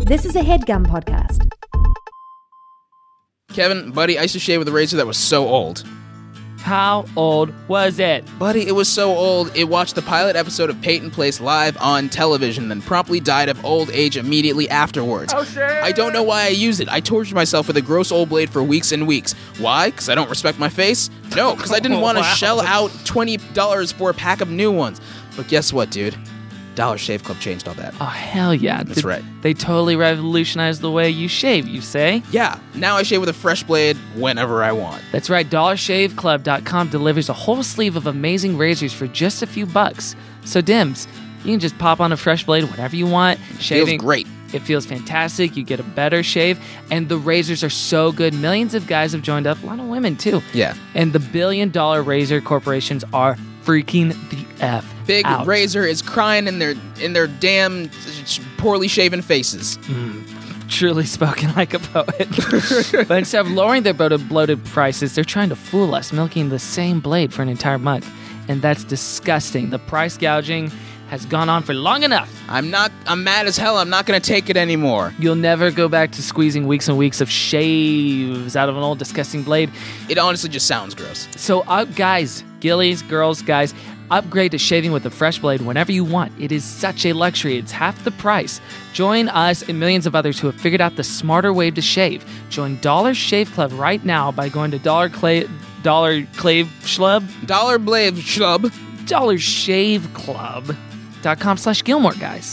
This is a HeadGum podcast. Kevin, buddy, I used to shave with a razor that was so old. How old was it? Buddy, it was so old, it watched the pilot episode of Peyton Place live on television, then promptly died of old age immediately afterwards. Oh, shit. I don't know why I use it. I tortured myself with a gross old blade for weeks and weeks. Why? Because I don't respect my face? No, because I didn't want to shell out $20 for a pack of new ones. But guess what, dude? Dollar Shave Club changed all that. Oh, hell yeah. That's right. They totally revolutionized the way you shave, you say? Yeah, now I shave with a fresh blade whenever I want. That's right. DollarShaveClub.com delivers a whole sleeve of amazing razors for just a few bucks. So, Dims, you can just pop on a fresh blade whenever you want. Feels great. It feels fantastic. You get a better shave. And the razors are so good. Millions of guys have joined up. A lot of women, too. Yeah. And the billion-dollar razor corporations are freaking the F Big out. Razor is crying in their damn poorly shaven faces. Truly spoken like a poet. But instead of lowering their bloated prices, they're trying to fool us, milking the same blade for an entire month. And that's disgusting. The price gouging has gone on for long enough. I'm mad as hell. I'm not going to take it anymore. You'll never go back to squeezing weeks and weeks of shaves out of an old disgusting blade. It honestly just sounds gross. So guys, gillies, girls, guys, upgrade to shaving with a fresh blade whenever you want. It is such a luxury. It's half the price. Join us and millions of others who have figured out the smarter way to shave. Join Dollar Shave Club right now by going to DollarShaveClub.com/Gilmore Guys.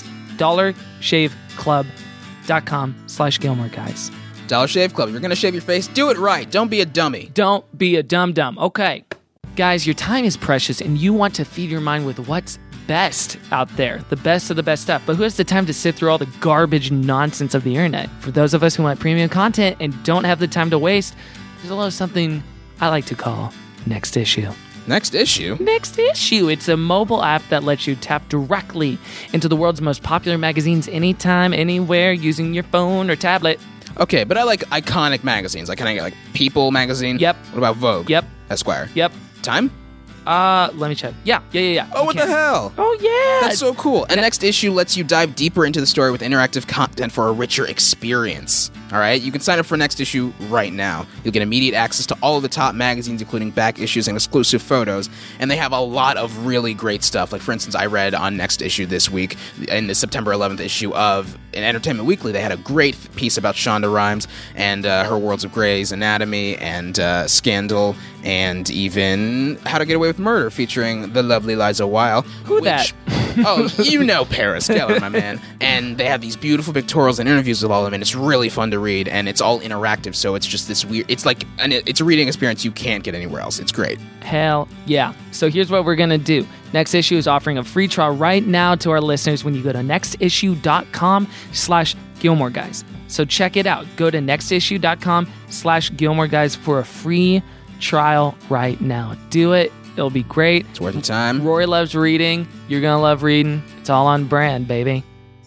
DollarShaveClub.com/Gilmore Guys. Dollar Shave Club. If you're going to shave your face, do it right. Don't be a dummy. Don't be a dum-dum. Okay. Guys, your time is precious and you want to feed your mind with what's best out there, the best of the best stuff. But who has the time to sit through all the garbage nonsense of the internet? For those of us who want premium content and don't have the time to waste, there's a little something I like to call Next Issue. Next Issue? Next Issue. It's a mobile app that lets you tap directly into the world's most popular magazines anytime, anywhere, using your phone or tablet. Okay, but I like iconic magazines. Like, can I get, like, People magazine? Yep. What about Vogue? Yep. Esquire? Yep. Time? Let me check. Yeah. Oh, what the hell? Oh, yeah. That's so cool. And Next Issue lets you dive deeper into the story with interactive content for a richer experience. All right? You can sign up for Next Issue right now. You'll get immediate access to all of the top magazines, including back issues and exclusive photos. And they have a lot of really great stuff. Like, for instance, I read on Next Issue this week, in the September 11th issue of Entertainment Weekly, they had a great piece about Shonda Rhimes and her worlds of Grey's Anatomy and Scandal and even How to Get Away with Murder, featuring the lovely Liza Weil. Who that? Oh, you know Paris Geller, my man. And they have these beautiful pictorials and interviews with all of them, and it's really fun to read, and it's all interactive, so it's just this weird... It's like... it's a reading experience you can't get anywhere else. It's great. Hell yeah. So here's what we're going to do. Next Issue is offering a free trial right now to our listeners when you go to nextissue.com/Gilmore Guys. So check it out. Go to nextissue.com/Gilmore Guys for a free trial right now. Do it. It'll be great. It's worth your time. Rory loves reading. You're going to love reading. It's all on brand, baby.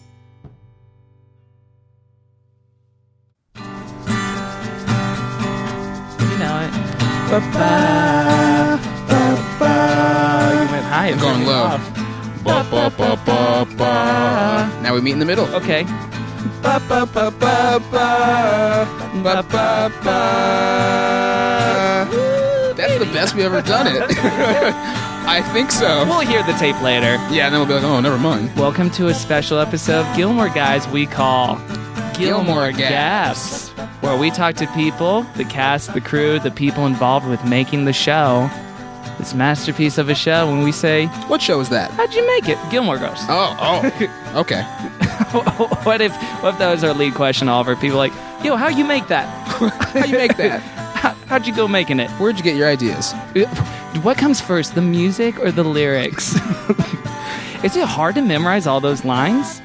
You know it. You went high. I'm going low. Now we meet in the middle. Okay. That's the best we've ever done it. I think so. We'll hear the tape later. Yeah, and then we'll be like, oh, never mind. Welcome to a special episode of Gilmore Guys we call Gilmore Gaps, where we talk to people, the cast, the crew, the people involved with making the show. This masterpiece of a show when we say, what show is that? how'd you make it? Gilmore Girls. Oh, okay. What if that was our lead question, Oliver? People like, yo, how you make that? How you make that? How'd you go making it? Where'd you get your ideas? What comes first, the music or the lyrics? Is it hard to memorize all those lines?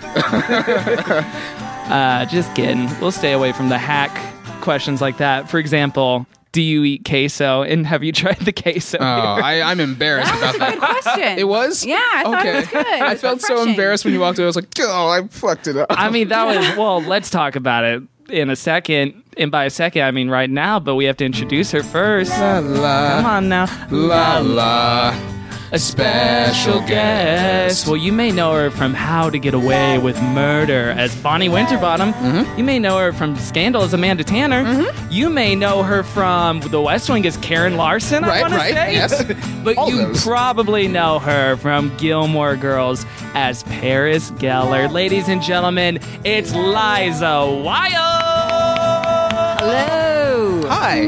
Just kidding. We'll stay away from the hack questions like that. For example, do you eat queso? And have you tried the queso? Oh, I'm embarrassed about that. Good question. It was? Yeah, I thought it was good. It I was felt so refreshing. embarrassed when you walked away. I was like, oh, I fucked it up. I mean, that was, well, let's talk about it in a second. And by a second, I mean right now, but we have to introduce her first. La la. Come on now. La la. a special guest. Well, you may know her from How to Get Away with Murder as Bonnie Winterbottom. You may know her from Scandal as Amanda Tanner. You may know her from The West Wing as Karen Larson, I want to say. Yes. But All you those. probably know her from Gilmore Girls as Paris Geller. Ladies and gentlemen, it's Liza Wilde. Hello. Hi.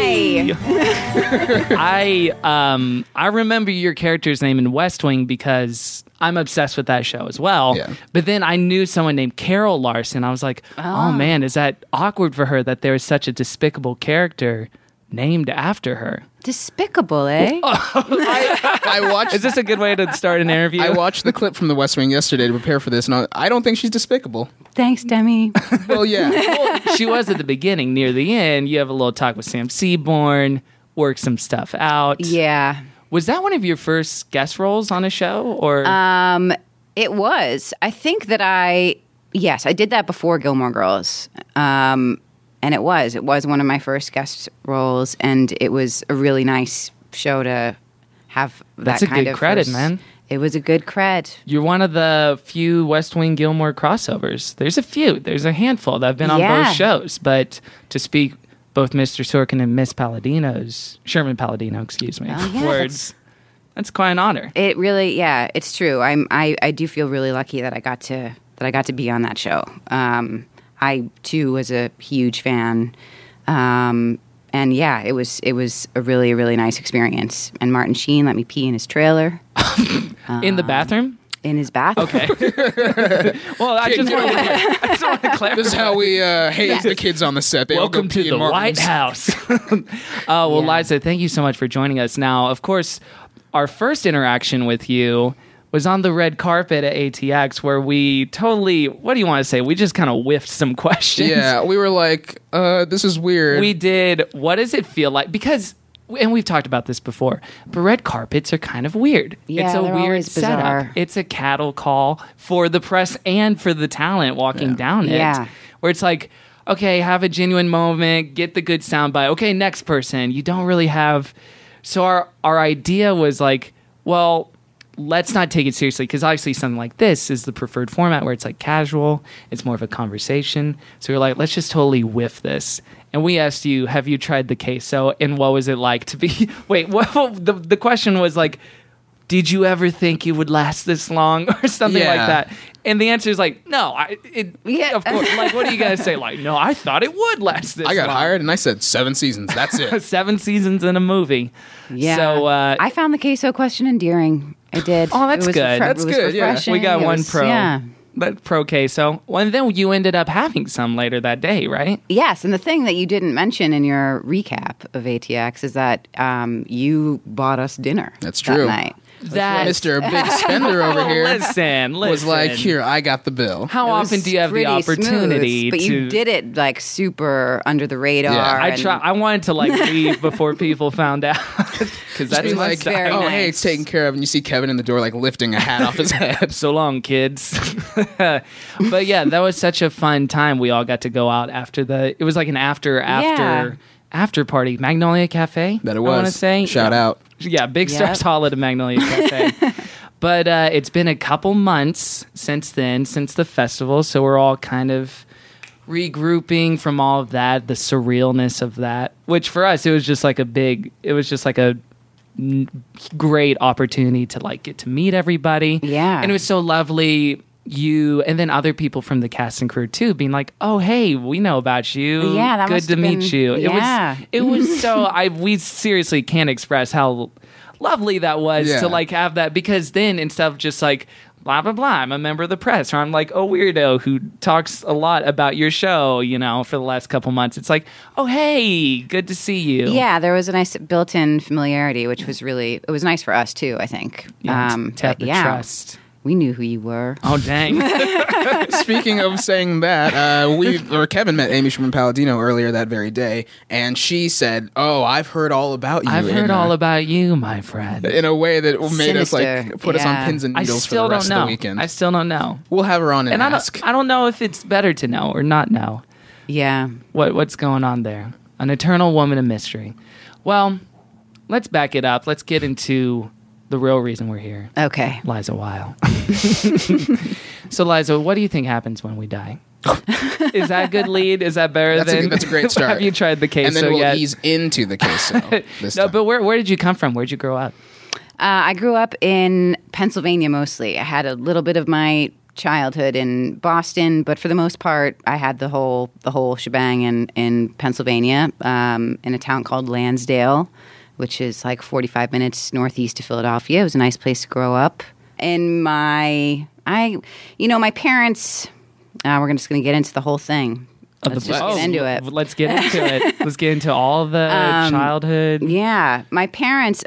I remember your character's name in West Wing because I'm obsessed with that show as well. Yeah. But then I knew someone named Carol Larson. I was like, oh man, is that awkward for her that there is such a despicable character named after her? Despicable, eh? I watched. Is this a good way to start an interview? I watched the clip from The West Wing yesterday to prepare for this, and I don't think she's despicable. Thanks, Demi. Well, yeah. Well, she was at the beginning. Near the end, you have a little talk with Sam Seaborn, work some stuff out. Yeah. Was that one of your first guest roles on a show? Or It was. I think that I did that before Gilmore Girls. And it was one of my first guest roles, and it was a really nice show to have. That's that a kind good of credit, first- man. It was a good cred. You're one of the few West Wing Gilmore crossovers. There's a few. There's a handful that have been on Yeah. both shows. But to speak both Mr. Sorkin and Miss Sherman Palladino, excuse me, Oh, yeah, words, that's quite an honor. It really, yeah, it's true. I do feel really lucky that I got to be on that show. I too was a huge fan, and yeah, it was a really, really nice experience. And Martin Sheen let me pee in his trailer, In the bathroom? in his bathroom. Okay. Well, I just want to clarify. This is how we haze the kids on the set. They all go Welcome to pee the in White Martin's. House. Well, Yeah. Liza, thank you so much for joining us. Now, of course, our first interaction with you was on the red carpet at ATX, where we totally, what do you want to say? We just kind of whiffed some questions. Yeah, we were like, this is weird. We did, what does it feel like? Because, and we've talked about this before, but red carpets are kind of weird. Yeah, it's a they're weird always setup. bizarre. It's a cattle call for the press and for the talent walking down it. Yeah. Where it's like, okay, have a genuine moment, get the good soundbite. Okay, next person. You don't really have. So our idea was like, well, let's not take it seriously, because obviously something like this is the preferred format where it's like casual, it's more of a conversation. So we're like, let's just totally whiff this. And we asked you, have you tried the queso, and what was it like to be wait, the question was like, did you ever think you would last this long or something like Yeah. that? And the answer is like, no, Yeah. of course. Like, what are you going to say? Like, no, I thought it would last this I got long. hired and I said 7 seasons. That's it. 7 seasons in a movie. Yeah. So, I found the queso question endearing. I did. Oh, that's It was good. That's it was good, yeah. refreshing. we got It one was- pro. Yeah. That pro queso. Well, and then you ended up having some later that day, right? Yes, and the thing that you didn't mention in your recap of ATX is that you bought us dinner. That's that true. night. That Mr. Big Spender over here Listen. was like, here, I got the bill. How It was often do you have the pretty opportunity smooth, but to? you did it like super under the radar. Yeah. I and- try. I wanted to like leave before people found out because that's Be my like, style. very oh, hey, nice. it's taken care of. And you see Kevin in the door, like, lifting a hat off his head. So long, kids. But yeah, that was such a fun time. We all got to go out after it was like an after party, Magnolia Cafe. That it I want to was. say Shout Yeah. out. Yeah, big Yep. stars holla to Magnolia Cafe. But it's been a couple months since then, since the festival, so we're all kind of regrouping from all of that, the surrealness of that. Which for us, it was just like a great opportunity to like get to meet everybody. Yeah. And it was so lovely. You and then other people from the cast and crew too, being like, "Oh, hey, we know about you. Yeah, that good must to have meet been- you." yeah. It was so. We seriously can't express how lovely that was Yeah. to like have that, because then instead of just like blah blah blah, I'm a member of the press, or I'm like a weirdo who talks a lot about your show, for the last couple months. It's like, oh hey, good to see you. Yeah, there was a nice built-in familiarity, which was it was nice for us too, I think. Yeah, to have but the trust. We knew who you were. Oh dang. Speaking of saying that, Kevin met Amy Sherman Palladino earlier that very day, and she said, "Oh, I've heard all about you." I've heard all about you, my friend. in a way that made us like Sinister, put us on yeah. pins and I needles for still the don't rest know. of the weekend. I still don't know. We'll have her on and, And ask. I don't know if it's better to know or not know Yeah. what's going on there. An eternal woman of mystery. Well, let's back it up. Let's get into the real reason we're here. Okay. Liza Weil. So, Liza, what do you think happens when we die? Is that a good lead? Is that better than... That's a great start. Have you tried the queso And then we'll yet? ease into the queso this No, time. but where did you come from? Where'd you grow up? I grew up in Pennsylvania mostly. I had a little bit of my childhood in Boston, but for the most part, I had the whole shebang in Pennsylvania, in a town called Lansdale, which is like 45 minutes northeast of Philadelphia. It was a nice place to grow up. And my parents. We're just going to get into the whole thing. Let's just get into it. Let's get into it. Let's get into all the childhood. Yeah, my parents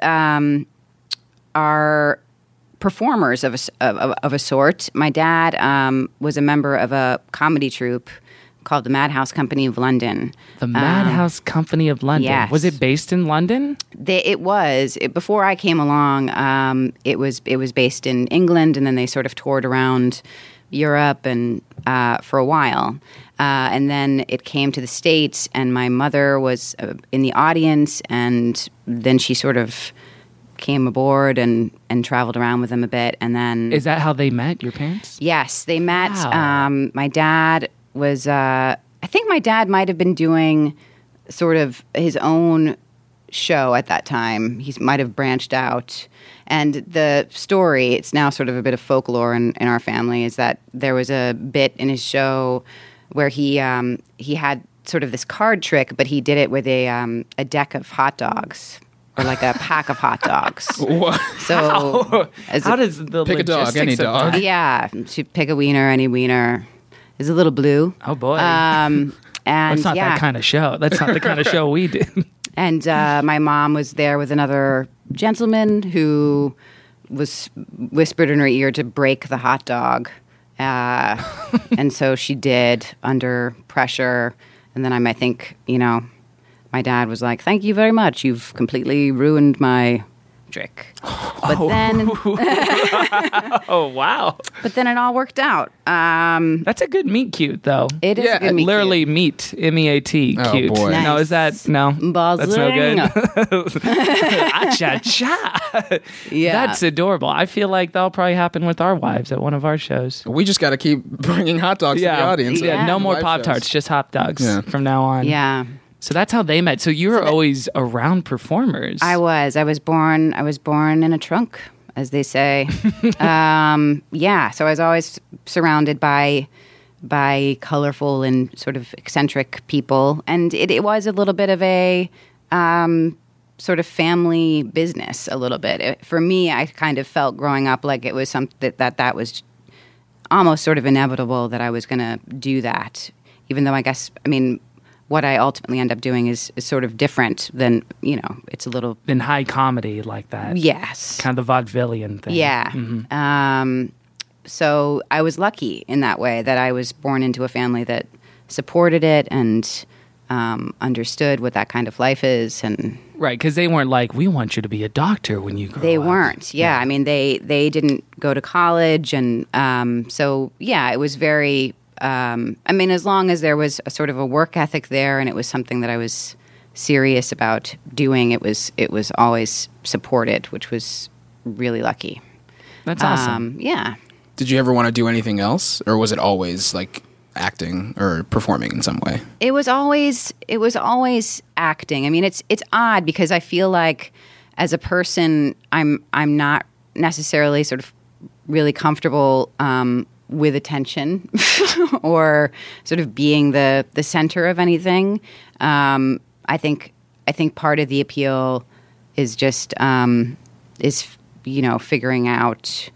are performers of a sort. My dad was a member of a comedy troupe called the Madhouse Company of London. The Madhouse Company of London. Yes. Was it based in London? It was. Before I came along, it was based in England, and then they sort of toured around Europe and for a while. And then it came to the States, and my mother was in the audience, and then she sort of came aboard and traveled around with them a bit. And then... Is that how they met, your parents? Yes, they met. Wow. My dad was... I think my dad might have been doing sort of his own show at that time. He might have branched out. And the story, it's now sort of a bit of folklore in our family, is that there was a bit in his show where he had sort of this card trick, but he did it with a deck of hot dogs. Or like a pack of hot dogs. What? So How does the Pick a dog, logistics any of dog. that- yeah, she'd pick a wiener, any wiener. It's a little blue. Oh boy, And that's not yeah. that kind of show. That's not the kind of show we do. And my mom was there with another gentleman who was whispered in her ear to break the hot dog. And so she did under pressure. And then I think, my dad was like, "Thank you very much. You've completely ruined my trick." But then Oh wow, it all worked out. that's a good meet cute though. It is Yeah, a good meet Literally meet MEAT Oh, cute. boy. No, is that no? That's no good. Cha-cha. Yeah. That's adorable. I feel like that'll probably happen with our wives at one of our shows. We just got to keep bringing hot dogs to the audience. Yeah, at no more live Pop Tarts, shows. just hot dogs Yeah. from now on. Yeah. So that's how they met. So you were always around performers. I was born in a trunk, as they say. Yeah, so I was always surrounded by colorful and sort of eccentric people, and it was a little bit of a sort of family business. A little bit for me. I kind of felt growing up like it was something that was almost sort of inevitable that I was going to do that, even though what I ultimately end up doing is sort of different than, it's a little... in high comedy like that. Yes. Kind of the vaudevillian thing. Yeah. So I was lucky in that way that I was born into a family that supported it and understood what that kind of life is. And Right, because they weren't like, we want you to be a doctor when you grow up. they weren't. Yeah. They didn't go to college. And so, yeah, it was very... as long as there was a sort of a work ethic there and it was something that I was serious about doing, it was always supported, which was really lucky. That's awesome. Yeah. Did you ever want to do anything else, or was it always like acting or performing in some way? It was always acting. It's odd because I feel like as a person, I'm not necessarily sort of really comfortable with attention or sort of being the center of anything. I think part of the appeal is just figuring out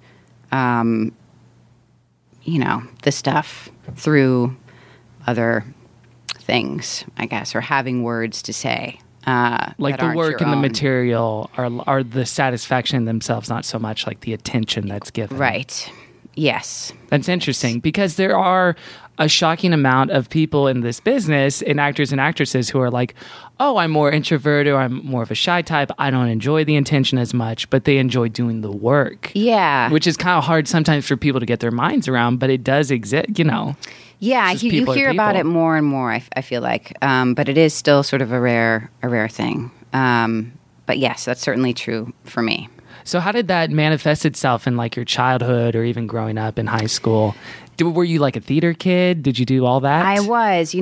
the stuff through other things, I guess, or having words to say. Like that the aren't work your and the own. material are the satisfaction in themselves, not so much like the attention that's given. Right. Yes. That's interesting because there are a shocking amount of people in this business and actors and actresses who are like, oh, I'm more introverted or I'm more of a shy type. I don't enjoy the attention as much, but they enjoy doing the work. Yeah. Which is kind of hard sometimes for people to get their minds around, but it does exist, Yeah, Just you people are hear about people. it more and more, I feel like. But it is still sort of a rare thing. But yes, that's certainly true for me. So how did that manifest itself in like your childhood or even growing up in high school? Were you like a theater kid? Did you do all that? I was.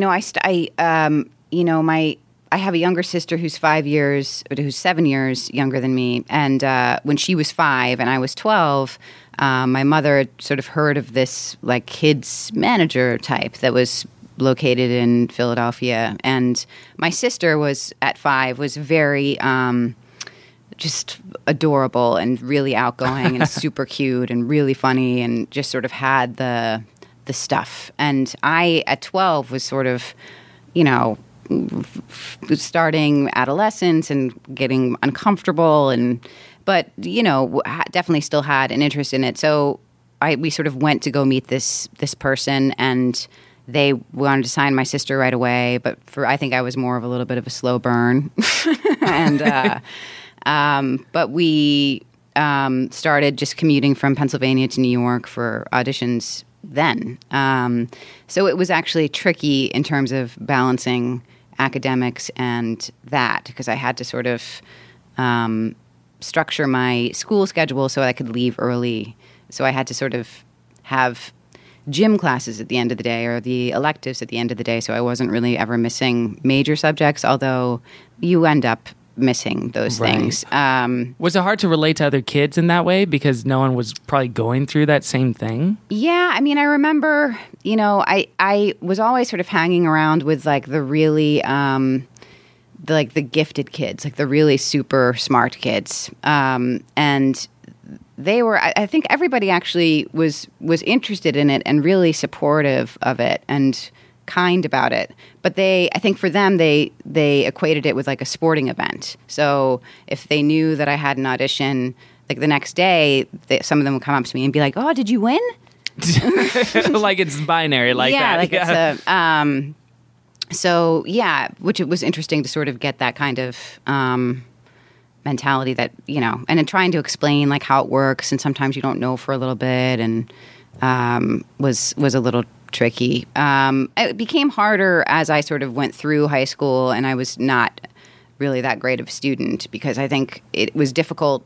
I have a younger sister who's 7 years younger than me. And when she was 5 and I was 12, my mother had sort of heard of this like kids manager type that was located in Philadelphia. And my sister was at 5, was very just adorable and really outgoing and super cute and really funny and just sort of had the stuff. And I, at 12, was sort of, starting adolescence and getting uncomfortable but definitely still had an interest in it. So we sort of went to go meet this person, and they wanted to sign my sister right away. But I think I was more of a little bit of a slow burn, and but we started just commuting from Pennsylvania to New York for auditions then. So it was actually tricky in terms of balancing academics and that, because I had to sort of structure my school schedule so I could leave early. So I had to sort of have gym classes at the end of the day or the electives at the end of the day, so I wasn't really ever missing major subjects, although you end up missing those things. Was it hard to relate to other kids in that way because no one was probably going through that same thing? Yeah, I mean, I remember, I was always sort of hanging around with like the really, the gifted kids, like the really super smart kids, and they were. I think everybody actually was interested in it and really supportive of it and kind about it. But I think for them, they equated it with like a sporting event. So if they knew that I had an audition, like the next day, some of them would come up to me and be like, "Oh, did you win?" Like it's binary, like that. Like it's so yeah, which it was interesting to sort of get that kind of mentality that and then trying to explain like how it works, and sometimes you don't know for a little bit, and was a little tricky. It became harder as I sort of went through high school, and I was not really that great of a student because I think it was difficult,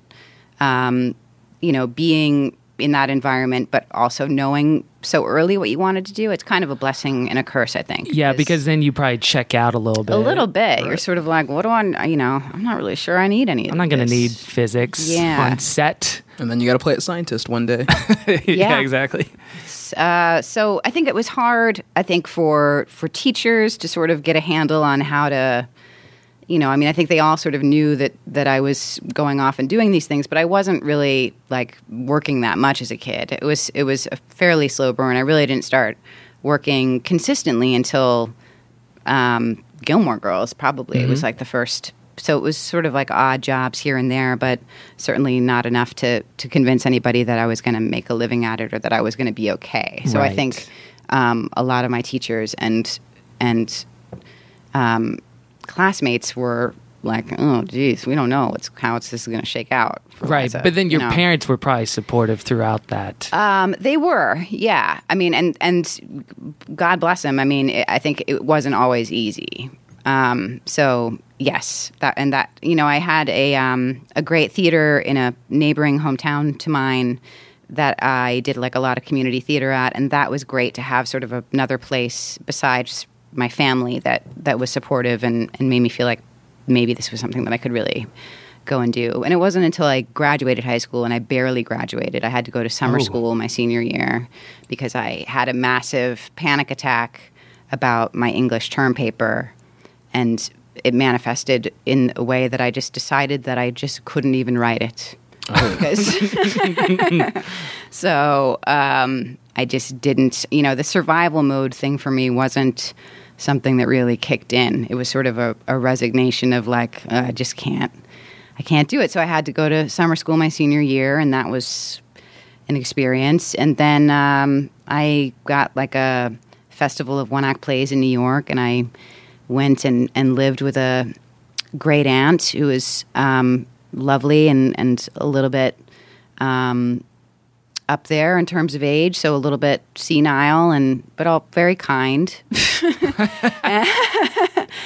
being in that environment, but also knowing so early what you wanted to do. It's kind of a blessing and a curse, I think. Yeah, because then you probably check out a little bit. A little bit. Right. You're sort of like, what do I, I'm not really sure I need any of this. I'm not going to need physics on set. And then you got to play at scientist one day. Yeah, exactly. So I think it was hard, for teachers to sort of get a handle on how to, I think they all sort of knew that I was going off and doing these things, but I wasn't really like working that much as a kid. It was a fairly slow burn. I really didn't start working consistently until Gilmore Girls, probably. Mm-hmm. It was like the first. So it was sort of like odd jobs here and there, but certainly not enough to convince anybody that I was going to make a living at it or that I was going to be okay. So I think a lot of my teachers and classmates were like, "Oh, geez, we don't know how this is going to shake out." Right, but then your parents were probably supportive throughout that. They were, yeah. I mean, and God bless them. I mean, I think it wasn't always easy. So yes, that I had a great theater in a neighboring hometown to mine that I did like a lot of community theater at, and that was great to have sort of another place besides my family that was supportive and made me feel like maybe this was something that I could really go and do. And it wasn't until I graduated high school, and I barely graduated. I had to go to summer school my senior year because I had a massive panic attack about my English term paper, and it manifested in a way that I just decided that I just couldn't even write it. So I just didn't, the survival mode thing for me wasn't something that really kicked in. It was sort of a resignation of like, I can't do it. So I had to go to summer school my senior year, and that was an experience. And then I got like a festival of one-act plays in New York, and I went and lived with a great aunt who was lovely and a little bit up there in terms of age, so a little bit senile, but all very kind.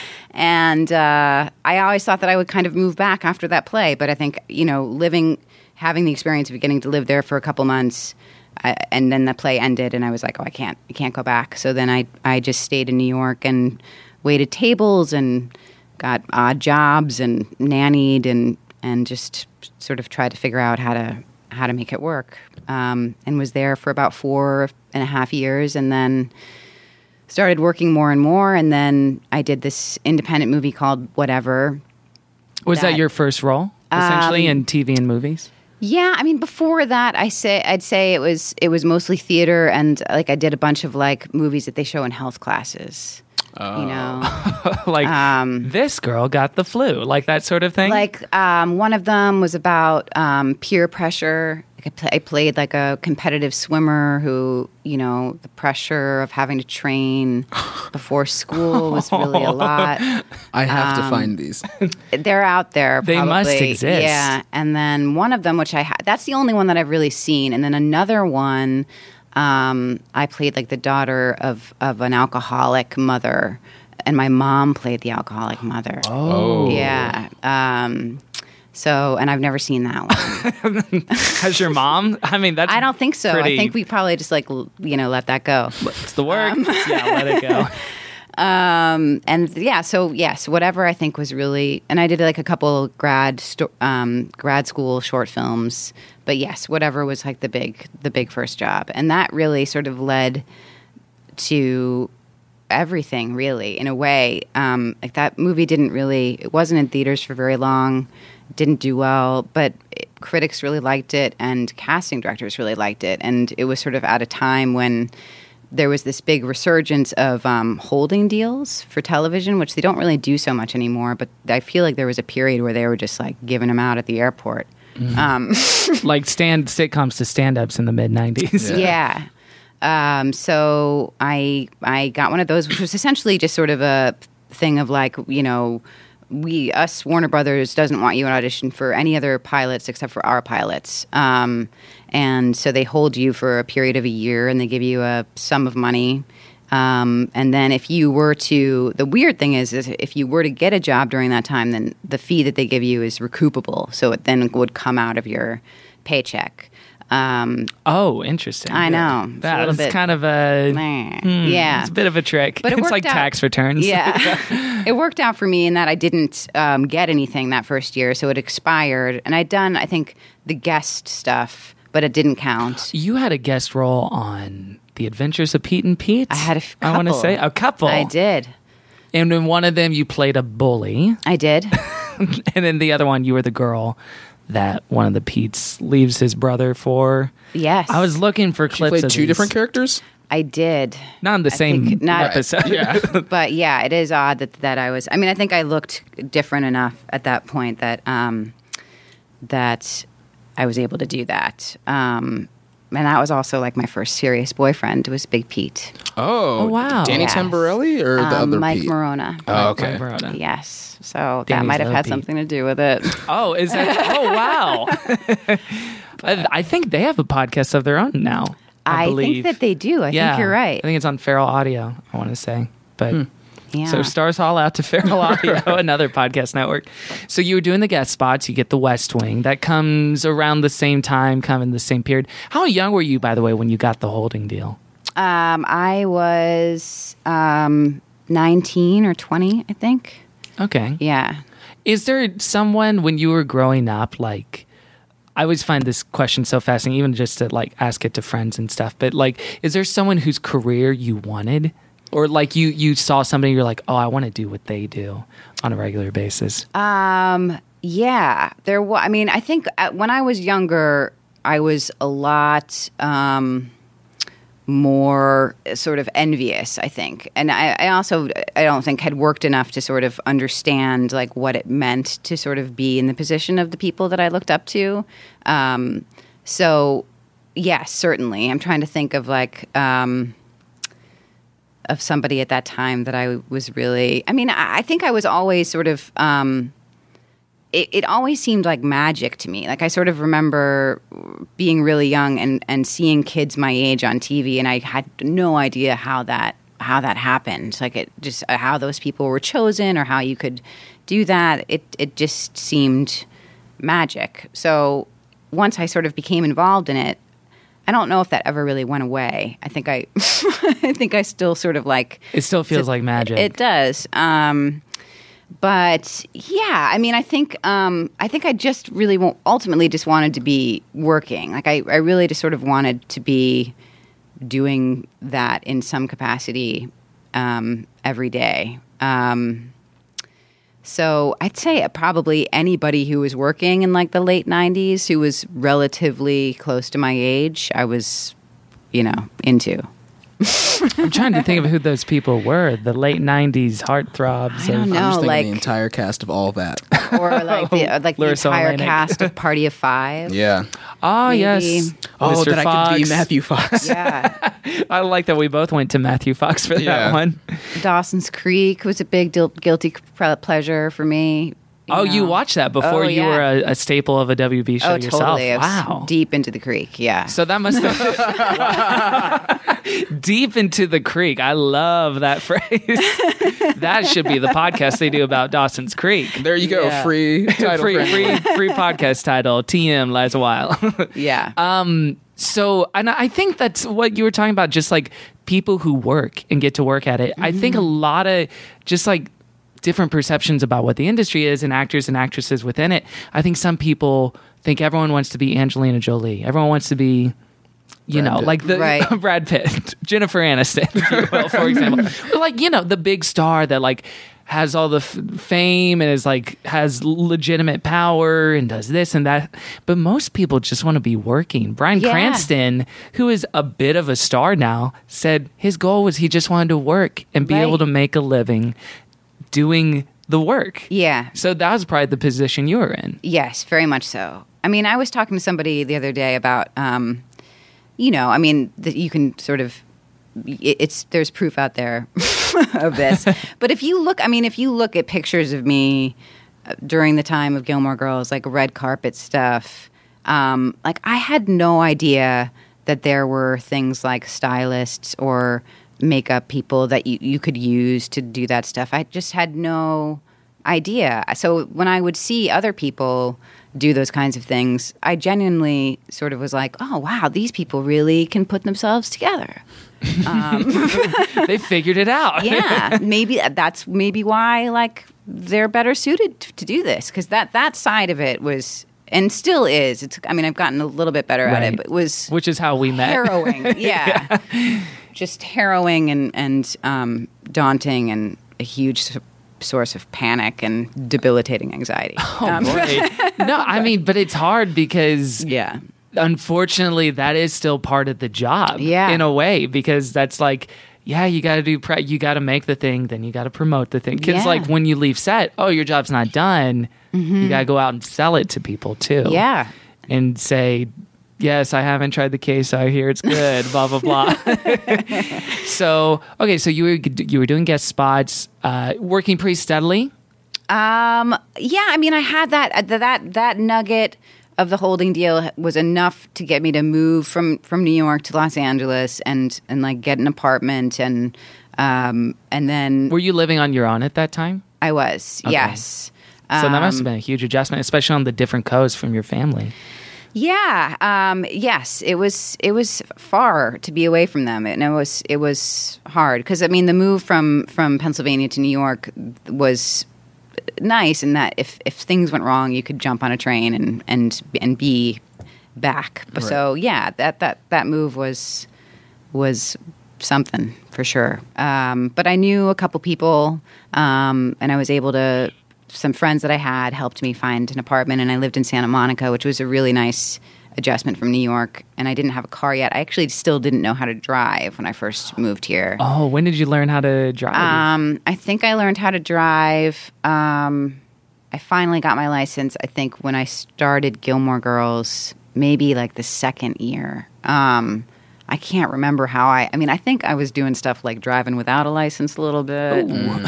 And I always thought that I would kind of move back after that play, but I think living having the experience of getting to live there for a couple months, and then the play ended, and I was like, oh, I can't go back. So then I just stayed in New York and waited tables and got odd jobs and nannied and just sort of tried to figure out how to make it work. And was there for about 4.5 years, and then started working more and more. And then I did this independent movie called Whatever. Was that your first role, essentially, in TV and movies? Yeah, I mean, before that, I'd say it was mostly theater, and like I did a bunch of like movies that they show in health classes. You know, Like, this girl got the flu, like that sort of thing? like one of them was about peer pressure. Like I played like a competitive swimmer who, you know, the pressure of having to train before school was really a lot. I have to find these. They're out there. They must probably. exist. Yeah. And then one of them, which that's the only one that I've really seen. And then another one, I played like the daughter of an alcoholic mother, and my mom played the alcoholic mother. Oh. Yeah. So, and I've never seen that one. Has your mom? I mean, that's I don't think so. pretty- I think we probably just like, let that go. It's the work. Yeah, let it go. And yeah, so yes, Whatever I think was really, and I did like a couple grad school short films, but yes, Whatever was like the big first job, and that really sort of led to everything, really, in a way. Like that movie it wasn't in theaters for very long, didn't do well, but critics really liked it, and casting directors really liked it, and it was sort of at a time when there was this big resurgence of holding deals for television, which they don't really do so much anymore. But I feel like there was a period where they were just like giving them out at the airport. Like sitcoms to stand-ups in the mid-'90s. Yeah. So I got one of those, which was essentially just sort of a thing of like, you know, Warner Brothers doesn't want you in audition for any other pilots except for our pilots. And so they hold you for a period of a year, and they give you a sum of money. And then if you were to, the weird thing is if you were to get a job during that time, then the fee that they give you is recoupable. So it then would come out of your paycheck. Oh, interesting. I know. It's a That little was bit- kind of a... Yeah. It's a bit of a trick. But it it's worked like out. tax returns. Yeah. It worked out for me in that I didn't get anything that first year, so it expired. And I'd done, I think, the guest stuff, but it didn't count. You had a guest role on The Adventures of Pete and Pete. I had I want to couple. say a couple. I did. And in one of them, you played a bully. I did. And in the other one, you were the girl that one of the Pete's leaves his brother for. Yes. I was looking for She clips played of two these. different characters? I did. Not in the same think not- episode. Yeah. But yeah, it is odd that I was. I mean, I think I looked different enough at that point that that I was able to do that. And that was also like my first serious boyfriend was Big Pete, Oh, wow. Danny Yes. Tamborelli or the other Mike Pete? Morona. Oh, okay. Mike Verona. Yes, so that Danny's might have low had Pete. something to do with it. Oh, is that? Oh, wow. I think they have a podcast of their own now. I believe. think that they do. I think you're right. I think it's on Feral Audio, I want to say. But Yeah. so Stars Hall out to Feral Audio, another podcast network. So you were doing the guest spots. You get the West Wing. That comes around the same time, kind of in the same period. How young were you, by the way, when you got the holding deal? I was 19 or 20, I think. Okay. Yeah. Is there someone when you were growing up, like, I always find this question so fascinating, even just to like ask it to friends and stuff. But like, is there someone whose career you wanted, or like you saw somebody you're like, oh, I want to do what they do on a regular basis? Yeah, there was. I mean, I think when I was younger, I was a lot more sort of envious, I think. And I also, I don't think, had worked enough to sort of understand like what it meant to sort of be in the position of the people that I looked up to. So, yes, certainly. I'm trying to think of like of somebody at that time that I was really, I mean, I think I was always sort of, it always seemed like magic to me. Like I sort of remember being really young and seeing kids my age on TV, and I had no idea how that happened. Like it just how those people were chosen or how you could do that. It just seemed magic. So once I sort of became involved in it, I don't know if that ever really went away. I think I still sort of like... It still feels like magic. It does. But yeah, I mean, I think I just really ultimately just wanted to be working. Like I really just sort of wanted to be doing that in some capacity every day. So I'd say probably anybody who was working in like the late 90s who was relatively close to my age, I was, into. I'm trying to think of who those people were. The late 90s heartthrobs. I don't know. I'm just thinking like the entire cast of all that. Or like the Larissa entire Olenek. cast of Party of Five. Yeah. Oh, Maybe. yes. Oh, Mr. that Fox. I could be Matthew Fox. Yeah. I like that we both went to Matthew Fox for Yeah. that one. Dawson's Creek was a big guilty pleasure for me. You watched that before Oh, you yeah. were a staple of a WB show Oh, yourself. totally. I was Wow. deep into the creek, yeah. So that must have deep into the creek. I love that phrase. That should be the podcast they do about Dawson's Creek. There you go. Yeah. Free title. free podcast title. TM lasts a while. Yeah. So, and I think that's what you were talking about, just like people who work and get to work at it. I think a lot of just like different perceptions about what the industry is and actors and actresses within it. I think some people think everyone wants to be Angelina Jolie. Everyone wants to be, like the Right. Brad Pitt, Jennifer Aniston, if you will, for example. Or like, the big star that like has all the fame and is like has legitimate power and does this and that. But most people just want to be working. Bryan Yeah. Cranston, who is a bit of a star now, said his goal was he just wanted to work and be Right. able to make a living doing the work. Yeah. So that was probably the position you were in. Yes, very much so. I mean, I was talking to somebody the other day about, you can sort of, there's proof out there of this. But if you look at pictures of me during the time of Gilmore Girls, like red carpet stuff, like I had no idea that there were things like stylists or makeup people that you could use to do that stuff. I just had no idea. So when I would see other people do those kinds of things, I genuinely sort of was like, oh, wow, these people really can put themselves together. They figured it out. Yeah, maybe that's why like they're better suited to do this, because that side of it was and still is. I've gotten a little bit better at Right. it, but it was Which is how we met. harrowing. Yeah. Just harrowing and daunting and a huge source of panic and debilitating anxiety. No, but it's hard because Yeah. unfortunately that is still part of the job. Yeah. In a way, because that's like, yeah, you got to do you got to make the thing, then you got to promote the thing. Because Yeah. like when you leave set, your job's not done. You got to go out and sell it to people too. Yeah. And say, yes, I haven't tried the case. I hear it's good. Blah blah blah. So you were doing guest spots, working pretty steadily. Yeah, I had that nugget of the holding deal was enough to get me to move from New York to Los Angeles and like get an apartment and then Were you living on your own at that time? I was, Okay. yes. So that must have been a huge adjustment, especially on the different coasts from your family. Yeah. Yes. It was far to be away from them, and it was hard because the move from Pennsylvania to New York was nice in that if things went wrong, you could jump on a train and be back. Right. So yeah, that move was something for sure. But I knew a couple people, and I was able to. Some friends that I had helped me find an apartment, and I lived in Santa Monica, which was a really nice adjustment from New York. And I didn't have a car yet. I actually still didn't know how to drive when I first moved here. Oh, when did you learn how to drive? I think I learned how to drive. I finally got my license, I think, when I started Gilmore Girls, maybe like the second year. I can't remember how I think I was doing stuff like driving without a license a little bit.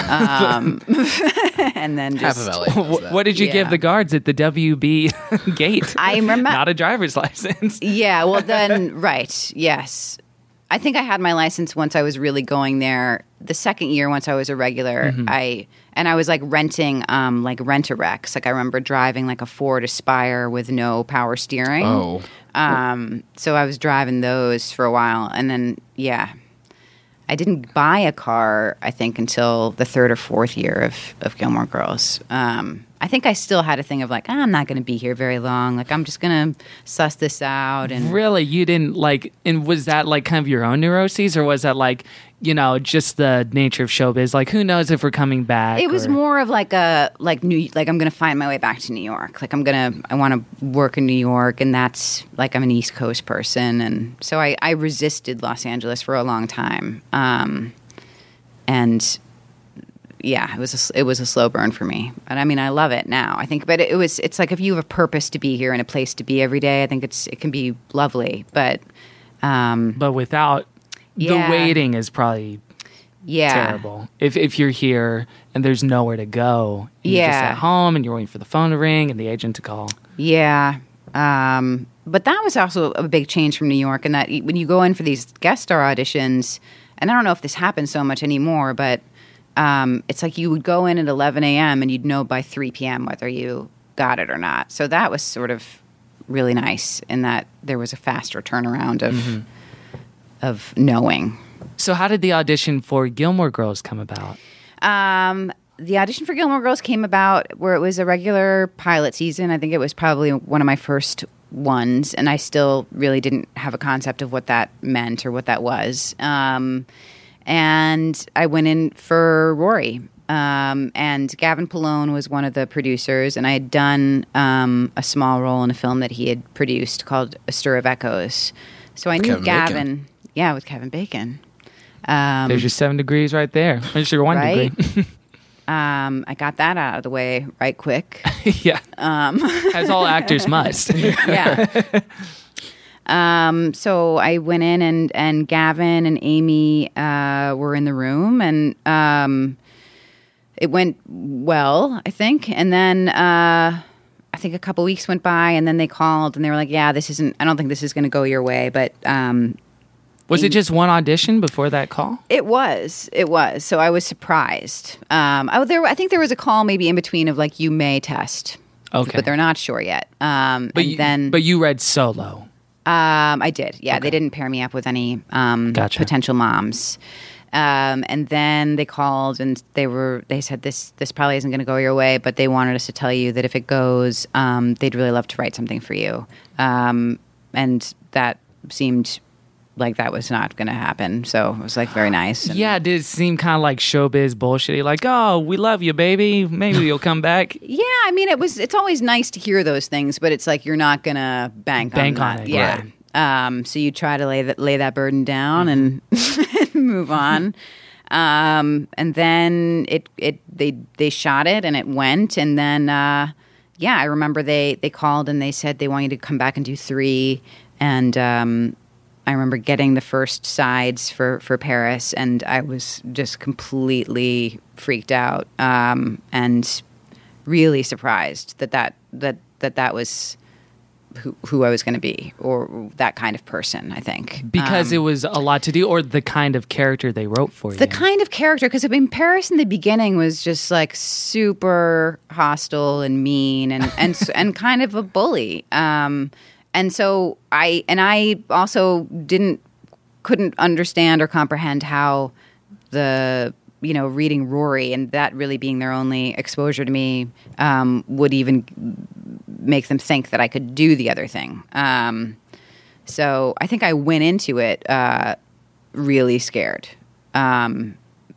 And then Half just... of LA does that. What did you give Yeah. the guards at the WB gate? I remember... Not a driver's license. Yeah, well then, right, yes. I think I had my license once I was really going there. The second year, once I was a regular, I was like renting like Rent-A-Wrecks. Like I remember driving like a Ford Aspire with no power steering. Oh. So I was driving those for a while, and then I didn't buy a car, I think, until the third or fourth year of Gilmore Girls. I think I still had a thing of like, I'm not going to be here very long. Like, I'm just going to suss this out. And Really? You didn't like, and was that like kind of your own neuroses, or was that like, just the nature of showbiz? Like, who knows if we're coming back? it was more of like I'm going to find my way back to New York. Like, I want to work in New York, and that's like, I'm an East Coast person. And so I resisted Los Angeles for a long time. And yeah, it was a slow burn for me. And I mean, I love it now, I think, but it's like if you have a purpose to be here and a place to be every day, I think it can be lovely, but without the waiting is probably terrible. If you're here and there's nowhere to go, and you're just at home and you're waiting for the phone to ring and the agent to call. Yeah. But that was also a big change from New York, in that when you go in for these guest star auditions, and I don't know if this happens so much anymore, but it's like you would go in at 11 a.m. and you'd know by 3 p.m. whether you got it or not. So that was sort of really nice in that there was a faster turnaround of knowing. So how did the audition for Gilmore Girls come about? The audition for Gilmore Girls came about where it was a regular pilot season. I think it was probably one of my first ones, and I still really didn't have a concept of what that meant or what that was. And I went in for Rory. And Gavin Polone was one of the producers, and I had done a small role in a film that he had produced called A Stir of Echoes. So I knew Gavin. Yeah, with Kevin Bacon. There's your 7 degrees right there. There's your 1 right? degree. I got that out of the way right quick. Yeah. As all actors must. Yeah. So I went in, and Gavin and Amy were in the room, and it went well, I think. And then I think a couple weeks went by, and then they called, and they were like, "Yeah, I don't think this is going to go your way." But was it just one audition before that call? It was. So I was surprised. I think there was a call maybe in between of like, you may test, okay, but they're not sure yet. But you read solo. I did. Yeah, okay. They didn't pair me up with any potential moms. And then they called, and they said this probably isn't going to go your way, but they wanted us to tell you that if it goes, they'd really love to write something for you. And that seemed like that was not going to happen. So it was like very nice. Yeah, did it seem kind of like showbiz bullshit? Like, oh, we love you, baby. Maybe you'll come back. Yeah, I mean, it's always nice to hear those things, but it's like you're not going to bank on that. Yeah. Right. So you try to lay that burden down and move on. And then they shot it, and it went. And then I remember they called and they said they want you to come back and do 3. And I remember getting the first sides for Paris, and I was just completely freaked out and really surprised that was who I was going to be, or that kind of person, I think. Because it was a lot to do, or the kind of character they wrote for you? The kind of character, because I mean, Paris in the beginning was just like super hostile and mean and kind of a bully. And so I also couldn't understand or comprehend how reading Rory and that really being their only exposure to me would even make them think that I could do the other thing. So I think I went into it really scared and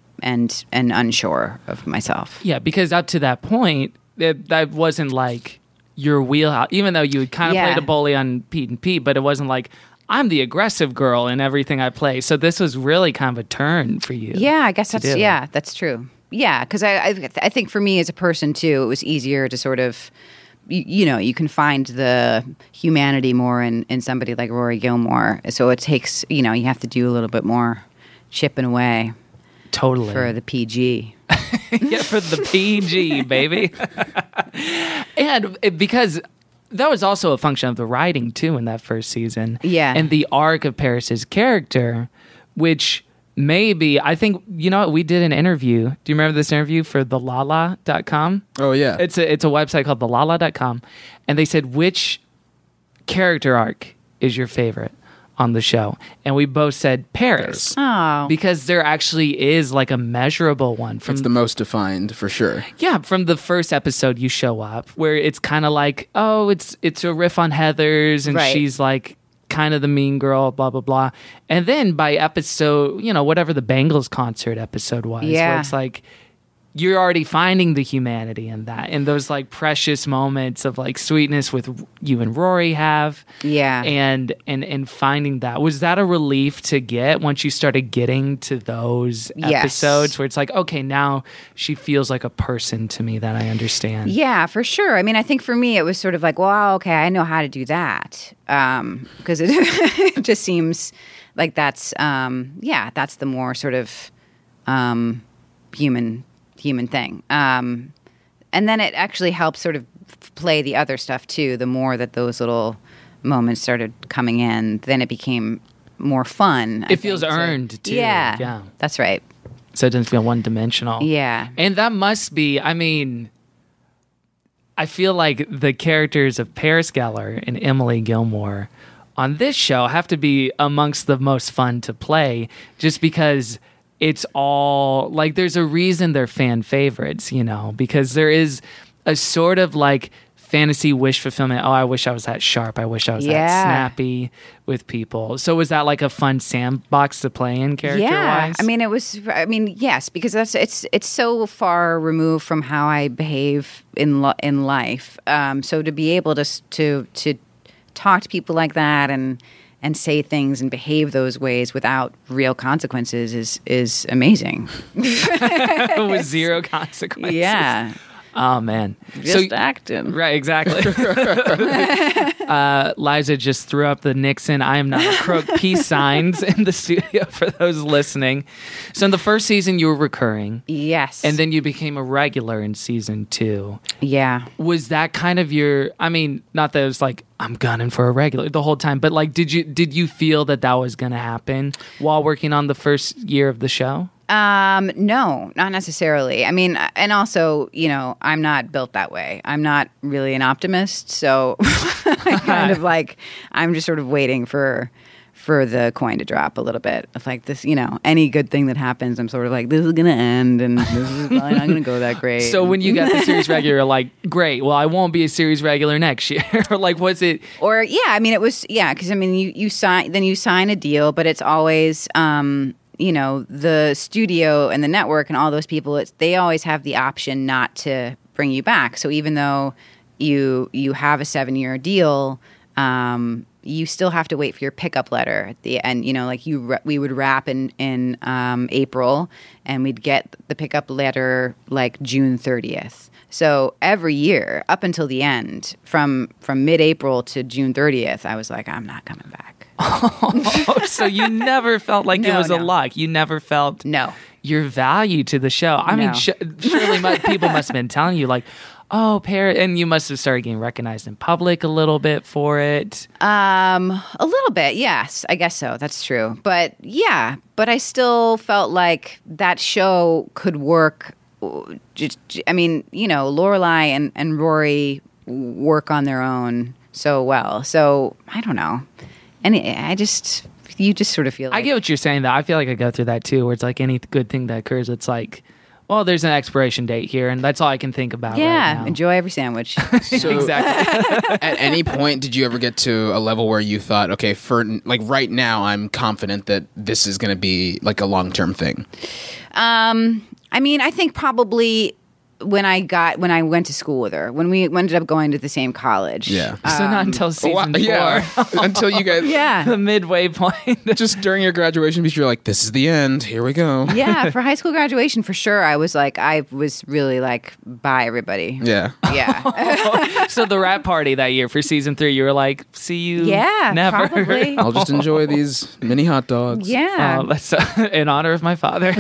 unsure of myself. Yeah, because up to that point, that wasn't like your wheelhouse, even though you had kind of played a bully on Pete and Pete, but it wasn't like, I'm the aggressive girl in everything I play. So this was really kind of a turn for you. Yeah, I guess that's true. Yeah, because I think for me as a person too, it was easier to sort of, you can find the humanity more in somebody like Rory Gilmore. So it takes, you have to do a little bit more chipping away. Totally. For the PG. Yeah, for the PG, baby. And because that was also a function of the writing, too, in that first season. Yeah. And the arc of Paris's character which maybe, I think, you know what, we did an interview. Do you remember this interview for thelala.com? Oh, yeah. It's a website called thelala.com. And they said, which character arc is your favorite on the show? And we both said Paris. Oh. Because there actually is like a measurable one. It's the most defined, for sure. Yeah, from the first episode you show up, where it's kind of like, oh, it's a riff on Heathers, and Right. she's like kind of the mean girl, blah, blah, blah. And then by episode, you know, whatever the Bangles concert episode was, where Yeah. it's like, you're already finding the humanity in that, in those like precious moments of like sweetness with you and Rory have. Yeah. And finding that. Was that a relief to get once you started getting to those Yes. episodes where it's like, okay, now she feels like a person to me that I understand. Yeah, for sure. I mean, I think for me, it was sort of like, well, okay, I know how to do that. Because it just seems like that's the more sort of human thing. And then it actually helps sort of play the other stuff too. The more that those little moments started coming in, then it became more fun. It feels earned, too. Yeah, Yeah. that's right. So it doesn't feel one-dimensional. Yeah. And that must be, I mean, I feel like the characters of Paris Geller and Emily Gilmore on this show have to be amongst the most fun to play, just because it's all, like, there's a reason they're fan favorites, you know, because there is a sort of, like, fantasy wish fulfillment. Oh, I wish I was that sharp. I wish I was that Yeah. snappy with people. So was that, like, a fun sandbox to play in character-wise? Yeah, I mean, it was. I mean, yes, because it's so far removed from how I behave in life. So to be able to talk to people like that and say things and behave those ways without real consequences is amazing. With zero consequences. Yeah, Oh, man. just acting. Right, exactly. Liza just threw up the Nixon "I am not a crook" peace signs in the studio for those listening. So in the first season, you were recurring, Yes, and then you became a regular in season 2. yeah. Was that kind of your, I mean, not that it was like, I'm gunning for a regular the whole time, but like, did you feel that was going to happen while working on the first year of the show? No, not necessarily. I mean, and also, you know, I'm not built that way. I'm not really an optimist, so I kind of like, I'm just sort of waiting for the coin to drop a little bit. Of like this, you know, any good thing that happens, I'm sort of like, this is gonna end, and this is probably not gonna go that great. So when you got the series regular, you're like, great, well, I won't be a series regular next year. Or like, was it? Or yeah, I mean, it was because I mean, you sign a deal, but it's always you know, the studio and the network and all those people, they always have the option not to bring you back. So even though you have a 7-year deal, you still have to wait for your pickup letter at the end. You know, like we would wrap in April, and we'd get the pickup letter like June 30th. So every year up until the end, from mid-April to June 30th, I was like, I'm not coming back. So you never felt like it was a lock. You never felt No. your value to the show. I mean, No. surely people must have been telling you like, oh, Paris, and you must have started getting recognized in public a little bit for it. A little bit, yes. I guess so. That's true. But yeah, but I still felt like that show could work. I mean, you know, Lorelai and Rory work on their own so well. So I don't know. And you just sort of feel like, I get what you're saying, though. I feel like I go through that, too, where it's like any good thing that occurs, it's like, well, there's an expiration date here, and that's all I can think about yeah, right now. enjoy every sandwich. So Exactly. at any point, did you ever get to a level where you thought, okay, for like right now, I'm confident that this is going to be like a long-term thing? I mean, I think probably when I went to school with her, when we ended up going to the same college. Yeah. So not until season 4. Yeah. Until you guys, Yeah. The midway point. just during your graduation speech, you're like, this is the end. Here we go. Yeah, for high school graduation, for sure. I was really like, bye, everybody. Yeah. Yeah. So the rap party that year for season 3, you were like, see you Yeah, never. probably. I'll just enjoy these mini hot dogs. Yeah. That's in honor of my father.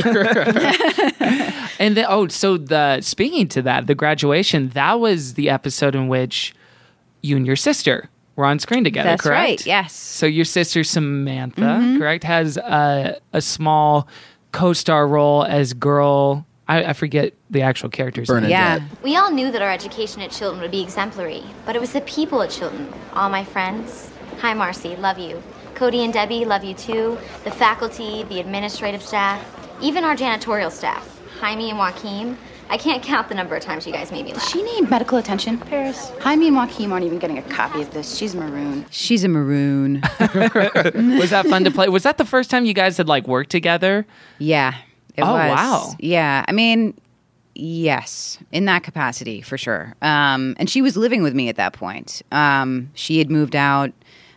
And then, speaking to that, the graduation, that was the episode in which you and your sister were on screen together, That's correct? right, yes. So your sister Samantha, correct, has a small co-star role as girl. I forget the actual character's name. Bernadette. Yeah. We all knew that our education at Chilton would be exemplary, but it was the people at Chilton. All my friends. Hi, Marcy. Love you. Cody and Debbie, love you too. The faculty, the administrative staff, even our janitorial staff. Jaime and Joaquin. I can't count the number of times you guys made me laugh. Does she need medical attention, Paris? Jaime and Joaquin aren't even getting a copy of this. She's maroon. She's a maroon. Was that fun to play? Was that the first time you guys had like worked together? Yeah, it Oh, was. wow. Yeah, I mean, yes, in that capacity for sure. And she was living with me at that point. She had moved out,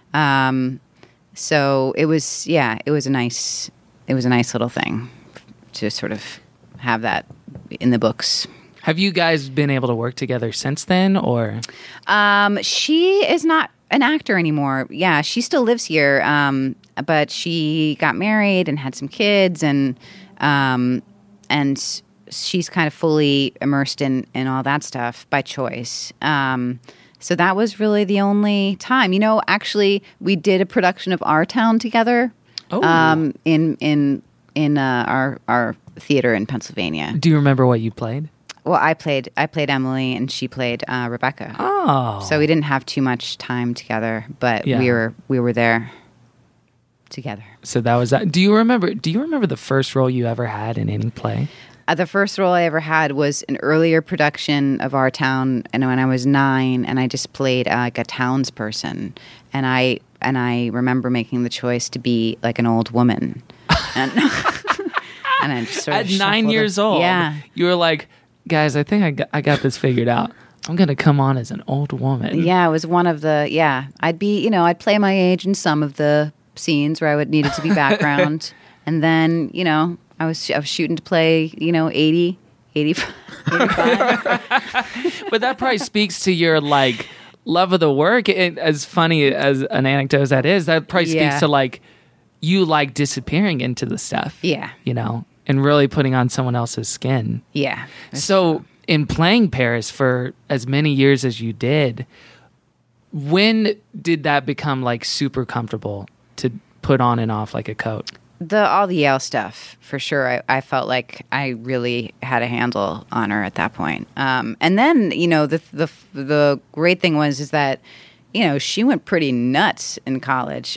so it was a nice little thing to sort of have that in the books. Have you guys been able to work together since then, or? She is not an actor anymore. Yeah, she still lives here, but she got married and had some kids, and she's kind of fully immersed in all that stuff by choice. So that was really the only time. You know, actually, we did a production of Our Town together. Oh. In our theater in Pennsylvania. Do you remember what you played? Well, I played Emily, and she played Rebecca. Oh. So we didn't have too much time together, but Yeah. we were there together. So that was that. Do you remember the first role you ever had in any play? The first role I ever had was an earlier production of Our Town, and when I was 9, and I just played like a townsperson, and I remember making the choice to be like an old woman, and and I just sort of At 9 years old, yeah. you were like, guys, I think I got this figured out. I'm gonna come on as an old woman. Yeah, it was one of the, I'd play my age in some of the scenes where I would need it to be background. And then, I was shooting to play, 80, 85. But that probably speaks to your like love of the work. As funny as an anecdote as that is, that probably speaks Yeah. to like you like disappearing into the stuff. Yeah. And really putting on someone else's skin. Yeah. So in playing Paris for as many years as you did, when did that become like super comfortable to put on and off like a coat? All the Yale stuff, for sure. I felt like I really had a handle on her at that point. And then, the great thing is that, she went pretty nuts in college.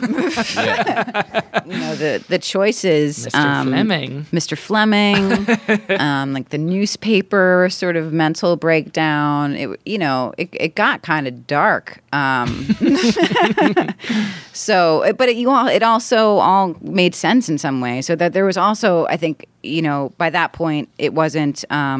The choices. Mr. Fleming, like the newspaper sort of mental breakdown. It got kind of dark. So, but it also all made sense in some way. So that there was also, I think, by that point, it wasn't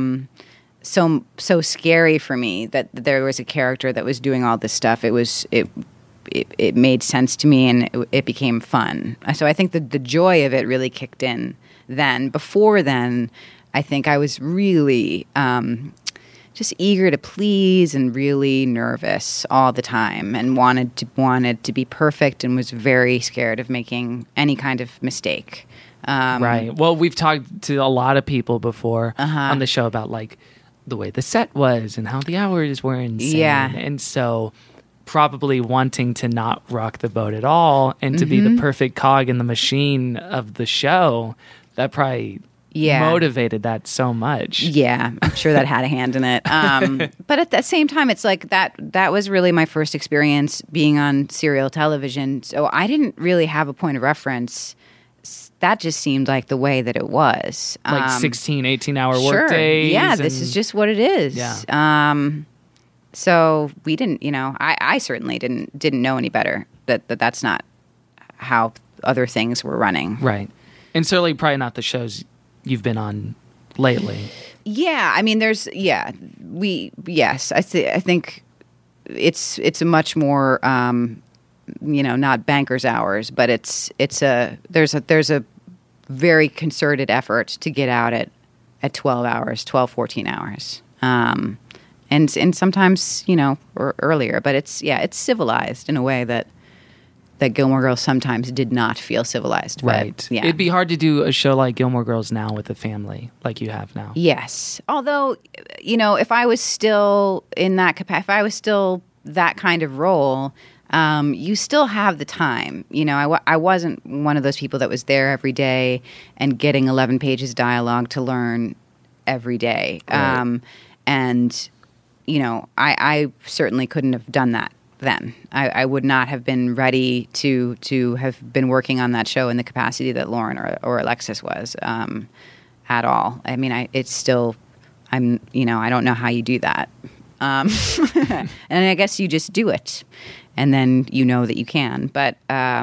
so scary for me that there was a character that was doing all this stuff. It made sense to me, and it became fun. So I think the joy of it really kicked in then. Before then, I think I was really just eager to please and really nervous all the time, and wanted to be perfect, and was very scared of making any kind of mistake. Right. Well, we've talked to a lot of people before on the show about like the way the set was and how the hours were insane. Yeah. And so probably wanting to not rock the boat at all and to be the perfect cog in the machine of the show, that probably motivated that so much. Yeah, I'm sure that had a hand in it. But at the same time, it's like that was really my first experience being on serial television. So I didn't really have a point of reference. That just seemed like the way that it was. Like 16, 18-hour sure. work days. Yeah, this is just what it is. Yeah. So we didn't, I certainly didn't know any better. That's not how other things were running. Right. And certainly probably not the shows you've been on lately. Yeah, I mean, I think it's a much more, not banker's hours, but there's a very concerted effort to get out at 12 hours, 12, 14 hours. And sometimes, or earlier, but it's civilized in a way that Gilmore Girls sometimes did not feel civilized. Right. But, yeah. It'd be hard to do a show like Gilmore Girls now with a family like you have now. Yes. Although, if I was still in that capacity, if I was still that kind of role, you still have the time. You know, I wasn't one of those people that was there every day and getting 11 pages dialogue to learn every day. Right. And, you know, I certainly couldn't have done that then. I would not have been ready to have been working on that show in the capacity that Lauren or Alexis was at all. I mean, I don't know how you do that. And I guess you just do it, and then you know that you can. But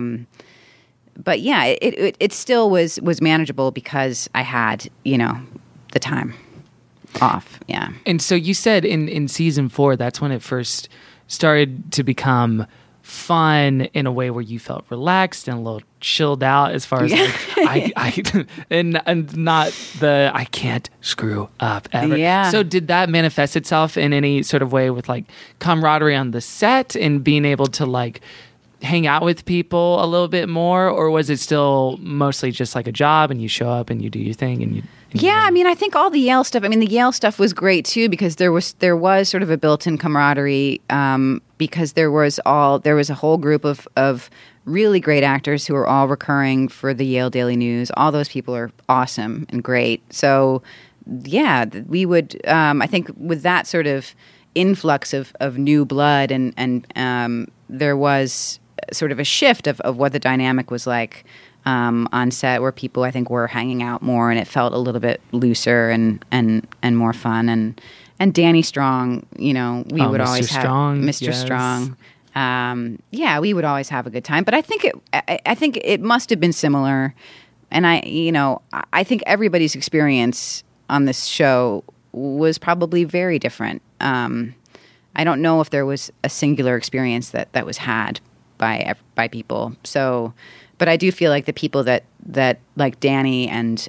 yeah, it still was manageable because I had, you know, the time off. Yeah. And so you said in season 4, that's when it first started to become fun in a way where you felt relaxed and a little chilled out, as far as like and not the I can't screw up ever. Yeah. So did that manifest itself in any sort of way with like camaraderie on the set and being able to like hang out with people a little bit more, or was it still mostly just like a job and you show up and you do your thing and you Yeah, I mean, I think all the Yale stuff. I mean, the Yale stuff was great too because there was sort of a built-in camaraderie because there was a whole group of really great actors who were all recurring for the Yale Daily News. All those people are awesome and great. So, yeah, we would. I think with that sort of influx of new blood and there was sort of a shift of what the dynamic was like. On set, where people I think were hanging out more, and it felt a little bit looser and more fun. And Danny Strong, you know, we would Mr. always have Strong, Mr. yes. Strong. Yeah, we would always have a good time. But I think it must have been similar. And I think everybody's experience on this show was probably very different. I don't know if there was a singular experience that was had by people. So. But I do feel like the people that like Danny and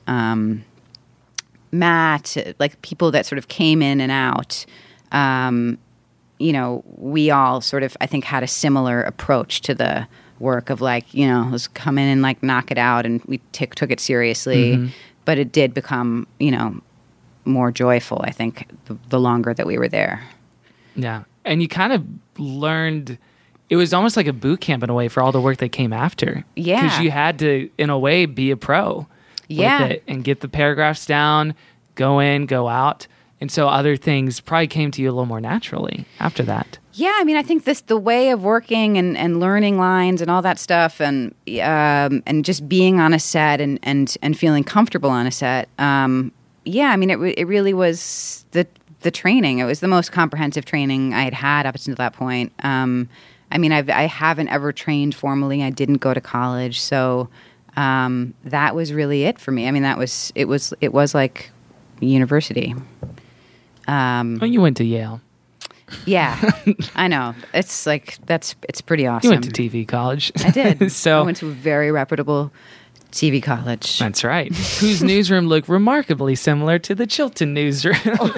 Matt, like people that sort of came in and out, you know, we all sort of, I think, had a similar approach to the work of like, you know, let's come in and like knock it out, and we took it seriously. Mm-hmm. But it did become, you know, more joyful, I think, the longer that we were there. Yeah. And you kind of learned... It was almost like a boot camp in a way for all the work that came after. Yeah. Because you had to, in a way, be a pro with it and get the paragraphs down, go in, go out. And so other things probably came to you a little more naturally after that. Yeah, I mean, I think the way of working and learning lines and all that stuff and just being on a set and feeling comfortable on a set, yeah, I mean, it really was the training. It was the most comprehensive training I had up until that point. I mean, I haven't ever trained formally. I didn't go to college, so that was really it for me. I mean, it was like university. Oh, you went to Yale. Yeah, I know. It's like it's pretty awesome. You went to TV college. I did. So I went to a very reputable TV college. That's right. Whose newsroom looked remarkably similar to the Chilton newsroom.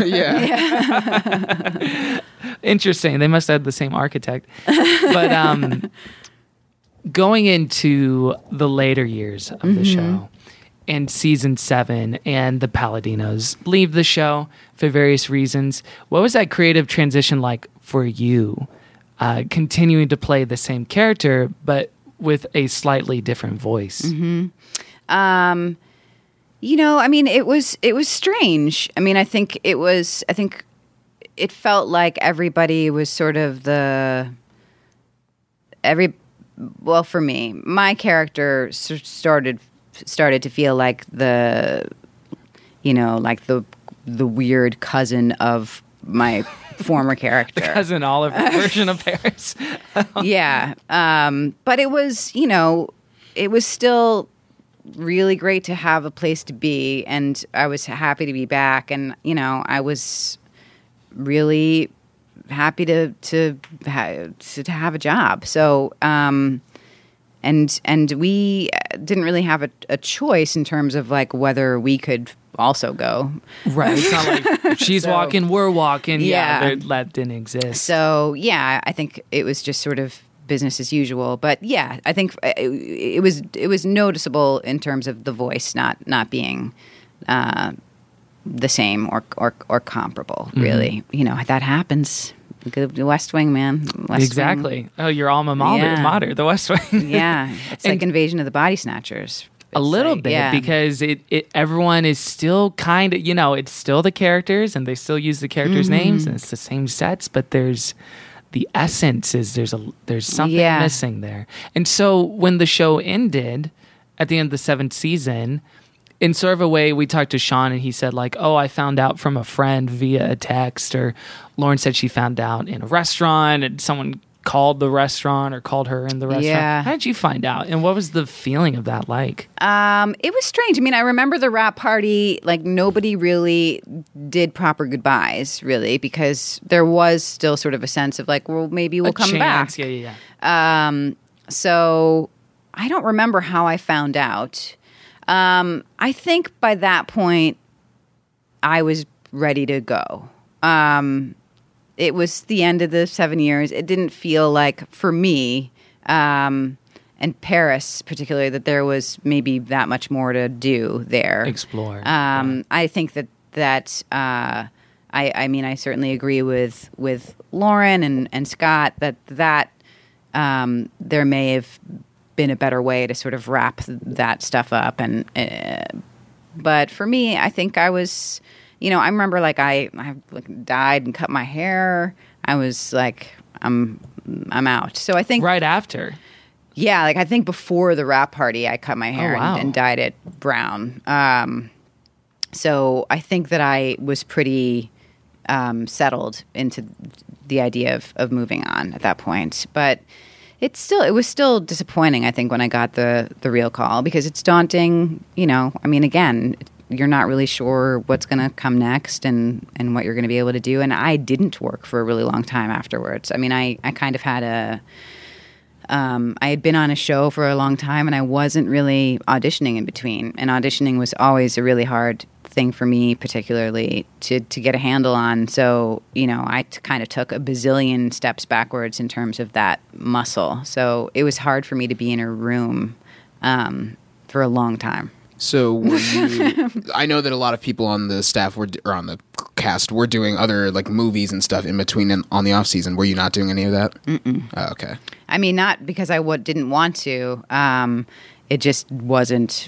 Yeah. Interesting. They must have had the same architect. But going into the later years of the show and season 7 and the Palladinos leave the show for various reasons, what was that creative transition like for you? Continuing to play the same character, but with a slightly different voice. Mm-hmm. You know, I mean, it was strange. I mean, I think it felt like everybody was sort of well, for me, my character started to feel like the weird cousin of my former character. The Cousin Oliver version of Paris. Yeah. But it was, you know, it was still really great to have a place to be, and I was happy to be back, and, you know, I was really happy to have a job. So, and we didn't really have a choice in terms of like whether we could also go. Right. It's not like she's walking, we're walking. Yeah. That didn't exist. So, yeah, I think it was just sort of business as usual. But yeah, I think it was noticeable in terms of the voice not being the same or comparable, really. You know, that happens. The West Wing, man. West Exactly. Wing. Oh, your alma mater, the West Wing. Yeah, it's And- like Invasion of the Body Snatchers. A It's little like- bit yeah. because it everyone is still kind of, it's still the characters and they still use the characters' names and it's the same sets, but there's the essence is there's something Yeah. missing there. And so when the show ended at the end of the 7th season, in sort of a way, we talked to Sean and he said like, oh, I found out from a friend via a text, or Lauren said she found out in a restaurant and someone called the restaurant or called her in the restaurant. Yeah. How did you find out? And what was the feeling of that like? It was strange. I mean, I remember the wrap party, like nobody really did proper goodbyes, really, because there was still sort of a sense of like, well, maybe we'll come chance. back. Yeah. So I don't remember how I found out. I think by that point, I was ready to go. It was the end of the 7 years. It didn't feel like, for me, and Paris particularly, that there was maybe that much more to do there. Explore. I think that I mean, I certainly agree with Lauren and Scott that there may have been a better way to sort of wrap that stuff up. But for me, I think I was, I remember like I like dyed and cut my hair. I was like, I'm out. So I think right after. yeah, like I think before the wrap party, I cut my hair wow. and dyed it brown. So I think that I was pretty settled into the idea of moving on at that point. But it was still disappointing, I think, when I got the real call, because it's daunting. I mean, again, you're not really sure what's going to come next and what you're going to be able to do. And I didn't work for a really long time afterwards. I mean, I kind of had I had been on a show for a long time and I wasn't really auditioning in between. And auditioning was always a really hard thing for me, particularly to get a handle on. So, I kind of took a bazillion steps backwards in terms of that muscle. So it was hard for me to be in a room for a long time. So were you, I know that a lot of people on the staff or on the cast were doing other like movies and stuff in between and on the off season. Were you not doing any of that? Mm-mm. Oh, okay. I mean, not because I didn't want to. It just wasn't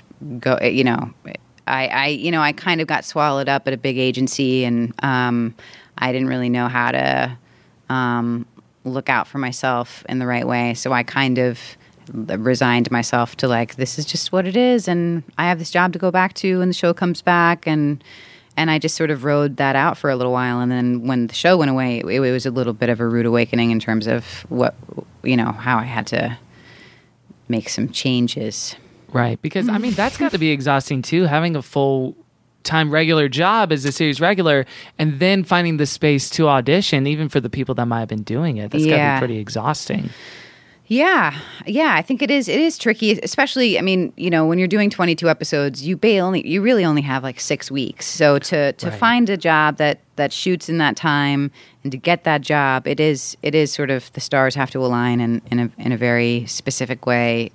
I kind of got swallowed up at a big agency, and I didn't really know how to look out for myself in the right way. So I kind of resigned myself to like, this is just what it is, and I have this job to go back to when the show comes back, and I just sort of rode that out for a little while. And then when the show went away, it was a little bit of a rude awakening in terms of how I had to make some changes. Right. Because, I mean, that's got to be exhausting, too, having a full-time regular job as a series regular and then finding the space to audition, even for the people that might have been doing it. That's got to be pretty exhausting. Yeah, I think it is. It is tricky, especially. I mean, when you're doing 22 episodes, you really only have like 6 weeks. So to find a job that shoots in that time and to get that job, it is sort of the stars have to align in a very specific way.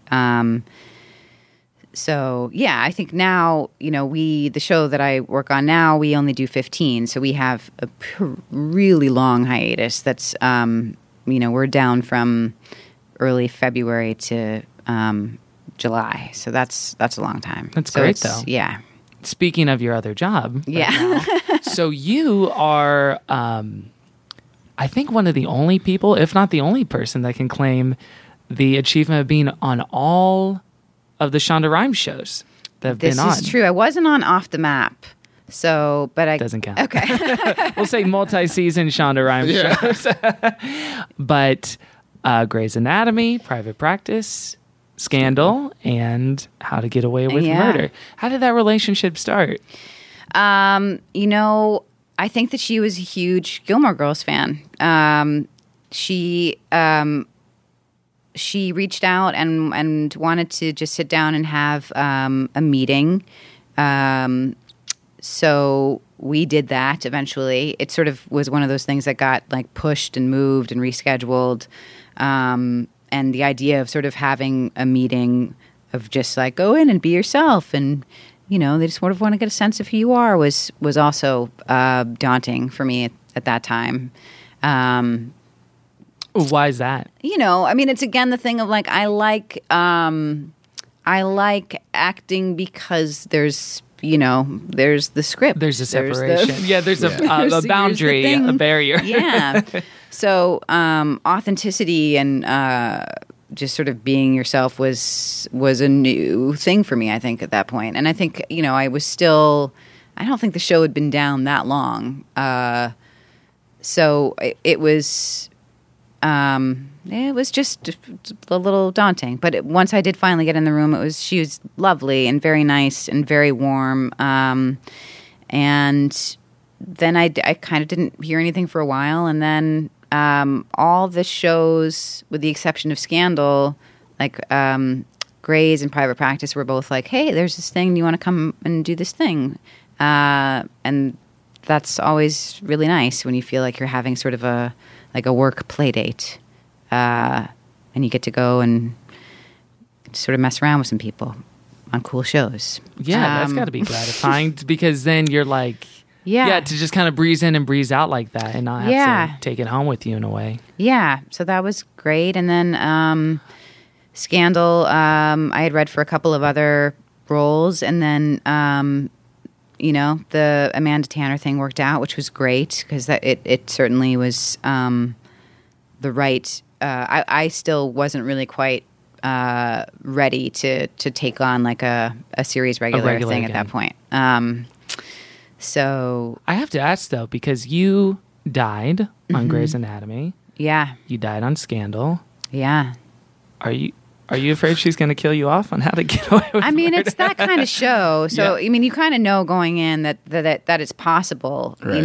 So yeah, I think now the show that I work on now, we only do 15, so we have a really long hiatus. That's we're down from early February to July. So that's a long time. That's great, though. Yeah. Speaking of your other job. Yeah. So you are, I think, one of the only people, if not the only person, that can claim the achievement of being on all of the Shonda Rhimes shows that have been on. This is true. I wasn't on Off the Map. So, but I... Doesn't count. Okay. We'll say multi-season Shonda Rhimes shows. But Grey's Anatomy, Private Practice, Scandal, and How to Get Away with Murder. How did that relationship start? I think that she was a huge Gilmore Girls fan. She reached out and wanted to just sit down and have a meeting. So we did that eventually. It sort of was one of those things that got like pushed and moved and rescheduled. And the idea of sort of having a meeting of just like go in and be yourself and they just sort of want to get a sense of who you are was also daunting for me at that time. Why is that? You know, I mean, it's again the thing of like I like acting because there's the script, There's a separation. There's a boundary, here's the a thing. barrier. Yeah. So authenticity and just sort of being yourself was a new thing for me, I think, at that point. And I think, I don't think the show had been down that long. So it was just a little daunting. But once I did finally get in the room, she was lovely and very nice and very warm. And then I kind of didn't hear anything for a while. And then all the shows, with the exception of Scandal, like Grey's and Private Practice, were both like, hey, there's this thing. Do you want to come and do this thing? And that's always really nice when you feel like you're having sort of a work play date. And you get to go and sort of mess around with some people on cool shows. Yeah, that's got to be gratifying because then you're like, yeah, to just kind of breeze in and breeze out like that and not have to take it home with you in a way. Yeah, so that was great. And then Scandal, I had read for a couple of other roles, and then the Amanda Tanner thing worked out, which was great because it certainly was the right. I still wasn't really quite ready to take on like a series regular thing again. at that point. So I have to ask though, because you died on Grey's Anatomy. Yeah. You died on Scandal. Yeah. Are you afraid she's going to kill you off on How to Get Away with Murder? It's that kind of show. So, Yeah. I mean, you kind of know going in that it's possible, Right.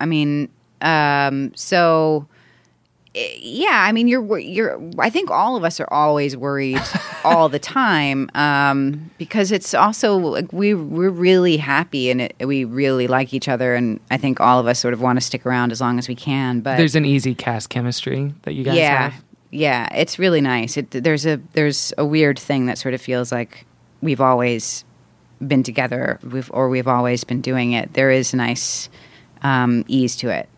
So, yeah, I mean, I think all of us are always worried all the time because it's also like we're really happy and we really like each other. And I think all of us sort of want to stick around as long as we can. But There's an easy cast chemistry that you guys have. Yeah, it's really nice. There's a weird thing that sort of feels like we've always been together, we've always been doing it. There is a nice ease to it.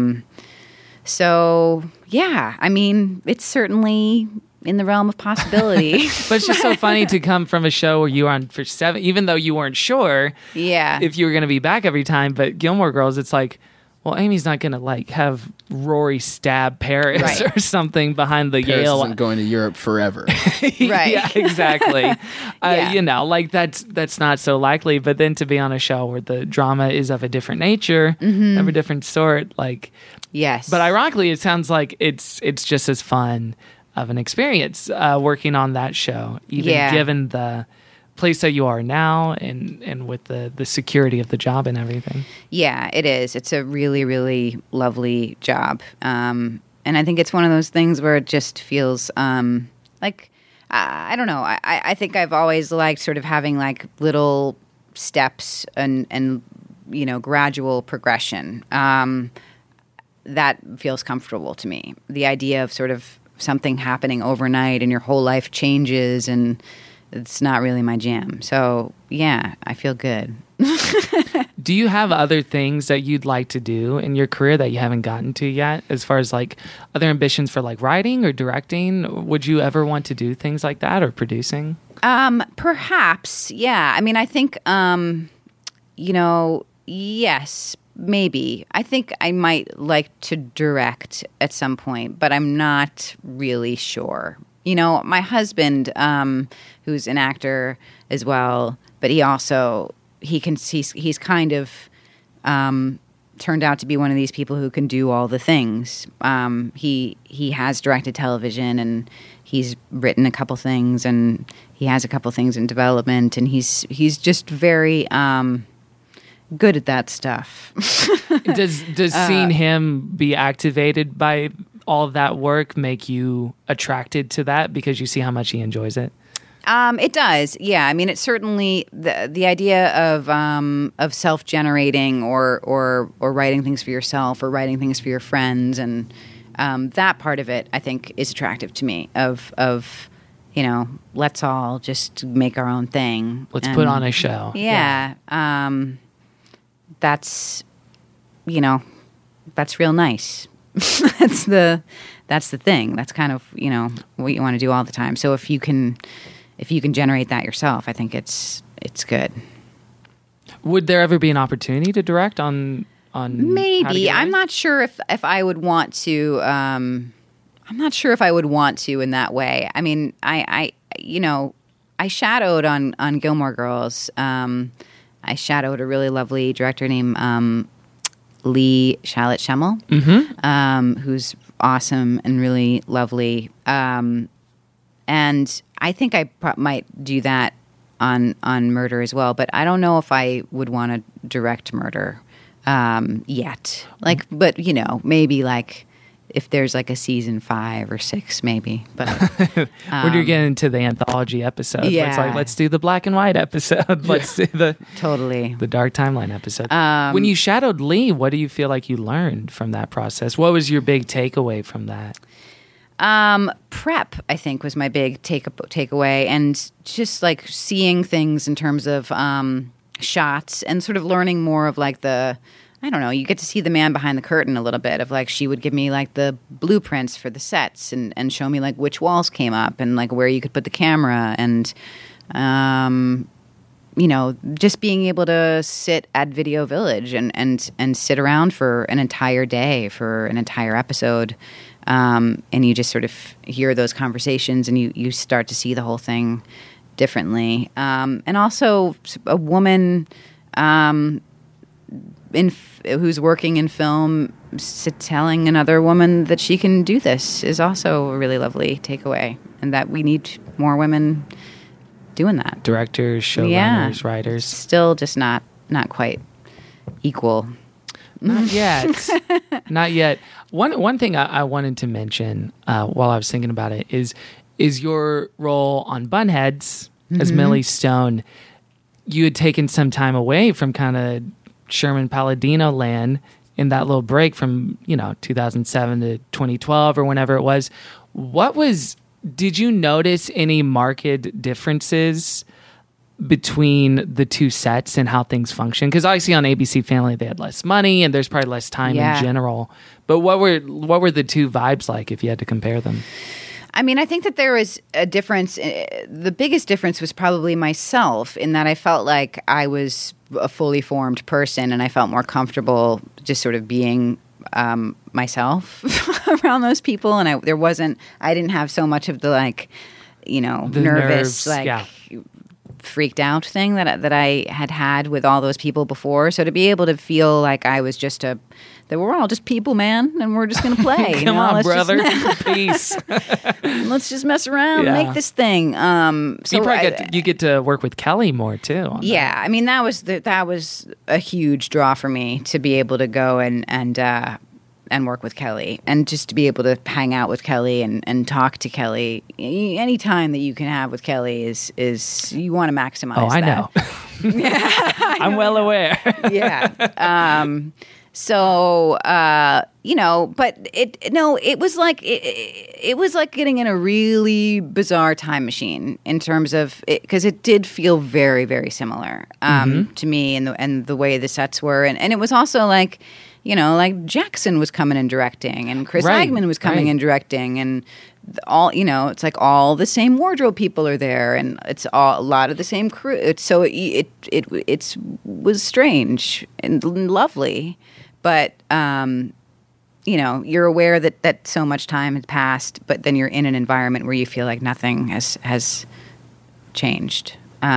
So yeah, I mean, it's certainly in the realm of possibility. But it's just so funny to come from a show where you were on for 7, even though you weren't sure if you were going to be back every time. But Gilmore Girls, it's like, well, Amy's not going to like have Rory stab Paris Right. or something behind the Paris Yale. isn't going to Europe forever. Right. Yeah, exactly. Yeah. Like that's not so likely. But then to be on a show where the drama is of a different nature, of a different sort, like. Yes. But ironically, it sounds like it's just as fun of an experience working on that show, even given the place that you are now and with the security of the job and everything. Yeah, it is. It's a really, really lovely job. And I think it's one of those things where it just feels like, I don't know. I think I've always liked sort of having like little steps and gradual progression. That feels comfortable to me. The idea of sort of something happening overnight and your whole life changes, and it's not really my jam. So, yeah, I feel good. Do you have other things that you'd like to do in your career that you haven't gotten to yet, as far as like other ambitions for like writing or directing? Would you ever want to do things like that or producing? Perhaps, yeah. I mean, I think, yes, maybe. I think I might like to direct at some point, but I'm not really sure. My husband, who's an actor as well, but he's kind of turned out to be one of these people who can do all the things. He has directed television, and he's written a couple things, and he has a couple things in development, and he's just very good at that stuff. Does seeing him be activated by all of that work make you attracted to that because you see how much he enjoys it? It does, yeah. I mean, it's certainly the idea of self-generating or writing things for yourself or writing things for your friends, and that part of it, I think, is attractive to me. Of let's all just make our own thing. Let's put on a show. Yeah. That's real nice. that's the thing. That's kind of, you know, what you want to do all the time. So if you can generate that yourself, I think it's good. Would there ever be an opportunity to direct on Maybe. I'm not sure if I would want to. I'm not sure if I would want to in that way. I mean, I shadowed on Gilmore Girls. I shadowed a really lovely director named Lee Shalit Schemmel, who's awesome and really lovely. And I think I might do that on Murder as well. But I don't know if I would want to direct Murder yet. Like, but you know, maybe like if there's like a season 5 or 6, maybe. But when you're getting into the anthology episode, where it's like, let's do the black and white episode. Let's do the dark timeline episode. When you shadowed Lee, what do you feel like you learned from that process? What was your big takeaway from that? Prep, I think, was my big takeaway, and just like seeing things in terms of shots and sort of learning more of like I don't know, you get to see the man behind the curtain a little bit of like, she would give me like the blueprints for the sets and show me like which walls came up and like where you could put the camera and, you know, just being able to sit at Video Village and sit around for an entire day, for an entire episode. And you just sort of hear those conversations and you start to see the whole thing differently. And also a woman, who's working in film, telling another woman that she can do this is also a really lovely takeaway, and that we need more women doing that. Directors, showrunners, writers. Still just not quite equal. Not yet. Not yet. One thing I wanted to mention while I was thinking about it is your role on Bunheads as Millie Stone. You had taken some time away from kind of Sherman Palladino land in that little break from, 2007 to 2012 or whenever it was. Did you notice any marked differences between the two sets and how things function? Because obviously on ABC Family they had less money and there's probably less time in general. But what were the two vibes like if you had to compare them? I mean, I think that there was a difference. The biggest difference was probably myself, in that I felt like I was a fully formed person and I felt more comfortable just sort of being myself around those people. And I didn't have so much of the nervous, freaked out thing that I had with all those people before. So to be able to feel like I was just that we're all just people, man, and we're just going to play. Come on, brother. Peace. Let's just mess around and make this thing. So you probably get to work with Kelly more too. Yeah, I mean that was a huge draw for me to be able to go and work with Kelly, and just to be able to hang out with Kelly and talk to Kelly. Any time that you can have with Kelly is you want to maximize. Oh, I know. I'm well aware. Yeah. So, but it was like it was like getting in a really bizarre time machine in terms of it, because it did feel very, very similar to me and the way the sets were, and it was also like, like Jackson was coming and directing, and Chris Agman was coming and directing, and all, it's like all the same wardrobe people are there, and it's a lot of the same crew. It was strange and lovely. But, you're aware that so much time has passed, but then you're in an environment where you feel like nothing has changed.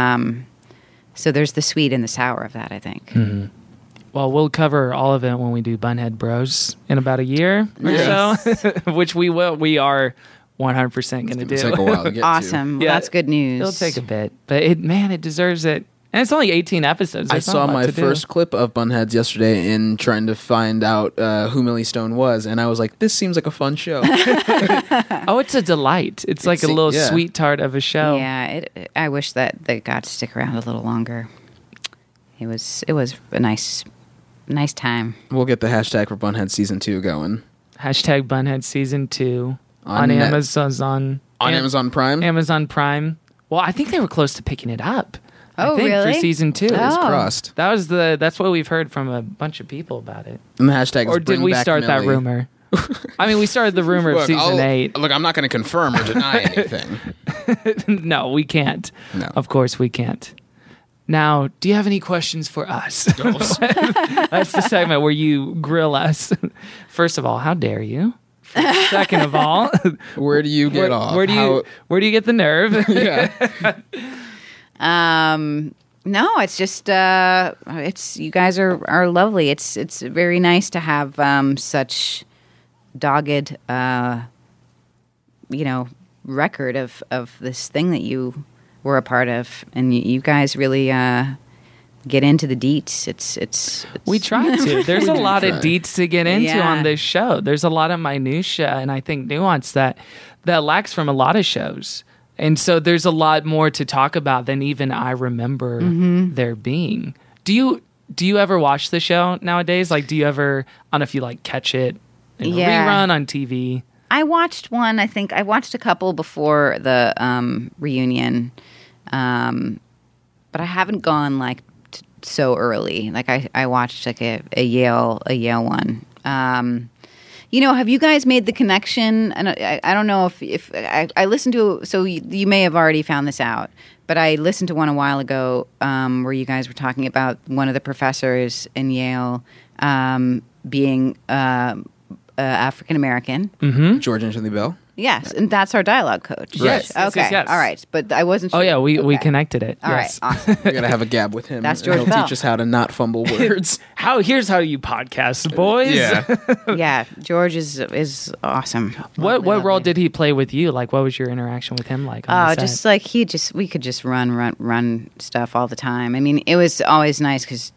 So there's the sweet and the sour of that, I think. Mm-hmm. Well, we'll cover all of it when we do Bunhead Bros in about a year or so, which we will. We are 100% going to do. It'll take a while to get awesome. to. Well, that's good news. It'll take a bit, but it deserves it. And it's only 18 episodes. I saw my first clip of Bunheads yesterday in trying to find out who Millie Stone was, and I was like, this seems like a fun show. Oh, it's a delight. It's like a little sweet tart of a show. Yeah, I wish that they got to stick around a little longer. It was a nice time. We'll get the hashtag for Bunhead Season 2 going. Hashtag Bunhead Season 2 on Amazon. On Amazon Prime? Amazon Prime. Well, I think they were close to picking it up. Oh, I think, really? For season 2. It's crossed. That's what we've heard from a bunch of people about it. And the hashtag is Or did we start that rumor? I mean, we started the rumor of Look, season 8. Look, I'm not going to confirm or deny anything. No, we can't. No. Of course we can't. Now, do you have any questions for us? That's the segment where you grill us. First of all, how dare you? Second of all, Where do you get off? where do you get the nerve? Yeah. No, it's just it's you guys are lovely. It's very nice to have such dogged record of this thing that you were a part of, and you guys really get into the deets. It's We try to. There's a lot of deets to get into Yeah. on this show. There's a lot of minutia and I think nuance that lacks from a lot of shows. And so there's a lot more to talk about than even I remember there being. Do you ever watch the show nowadays? Like, do you ever, I don't know if you like catch it in a Yeah. rerun on TV? I watched one. I think I watched a couple before the reunion, but I haven't gone like so early. Like I watched like a Yale one. Have you guys made the connection? And I don't know if I listened to. So you may have already found this out, but I listened to one a while ago where you guys were talking about one of the professors in Yale being African American. George Anthony Bell. Yes, and that's our dialogue coach. Yes, yes, Okay. yes. All right. But I wasn't sure. Oh yeah, we Okay. connected it. All Yes. right. Awesome. We gotta have a gab with him. That's and George he'll Bell. teach us how to not fumble words. Here's how you podcast, boys. Yeah, George is awesome. What Lovely, role lovely. did he play with you? Like, what was your interaction with him like? On the set? Just like we could just run stuff all the time. I mean, it was always nice because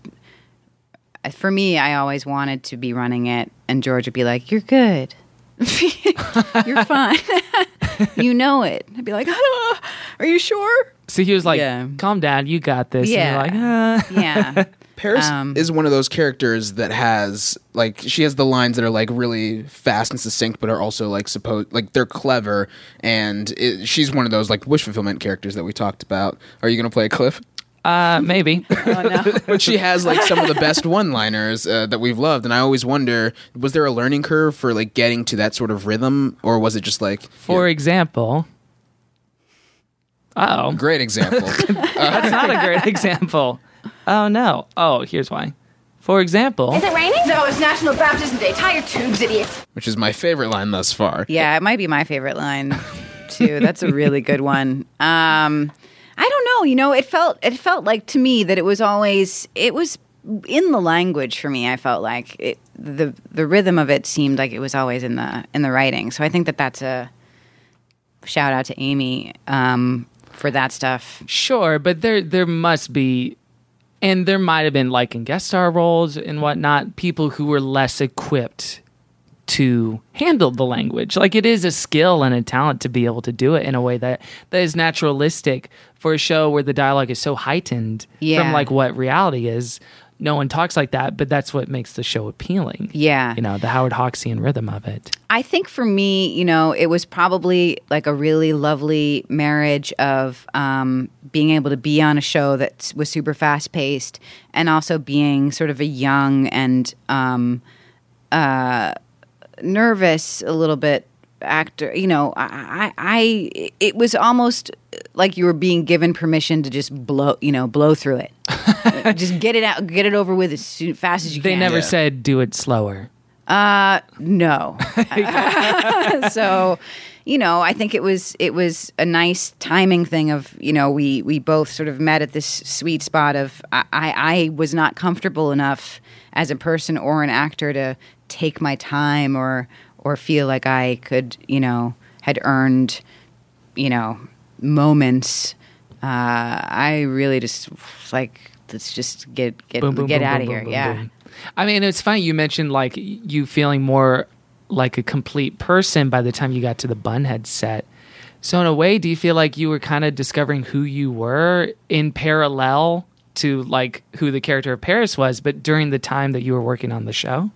for me, I always wanted to be running it, and George would be like, "You're good, you're fine, you know it." I'd be like, "I don't know. Are you sure?" So he was like, Yeah. "Calm down, you got this." Yeah. And you're like, Yeah, Paris is one of those characters that has she has the lines that are like really fast and succinct, but are also like they're clever, and she's one of those like wish fulfillment characters that we talked about. Are you gonna play a Cliff? Maybe. But she has like some of the best one-liners that we've loved, and I always wonder: was there a learning curve for like getting to that sort of rhythm, or was it just like For example. Uh-oh. great example? That's not a great example. Oh, no. Oh, here's why. For example. Is it raining? No, it's National Baptism Day. Tie your tubes, idiots. Which is my favorite line thus far. yeah. It might be my favorite line too. That's a really good one. I don't know. It felt like to me that it was in the language for me. I felt like the rhythm of it seemed like it was always in the writing. So I think that's a shout out to Amy for that stuff. Sure, but there must be, and there might have been like in guest star roles and whatnot, people who were less equipped to handle the language. Like it is a skill and a talent to be able to do it in a way that is naturalistic for a show where the dialogue is so heightened Yeah. from like what reality is. No one talks like that, but that's what makes the show appealing. Yeah. The Howard Hawksian rhythm of it. I think for me, it was probably like a really lovely marriage of being able to be on a show that was super fast paced and also being sort of a young and nervous a little bit actor. It was almost like you were being given permission to just blow through it. Just get it out, get it over with as fast as you They can. never Yeah. said do it slower. No. So, I think it was a nice timing thing of, we both sort of met at this sweet spot of I was not comfortable enough as a person or an actor to take my time or feel like I could, had earned, moments. I really just like, let's just get Boom, boom, boom, out boom, of here. boom, boom, Yeah. boom. I mean, it's funny you mentioned like you feeling more like a complete person by the time you got to the Bunhead set. So in a way, do you feel like you were kind of discovering who you were in parallel to like who the character of Paris was, but during the time that you were working on the show?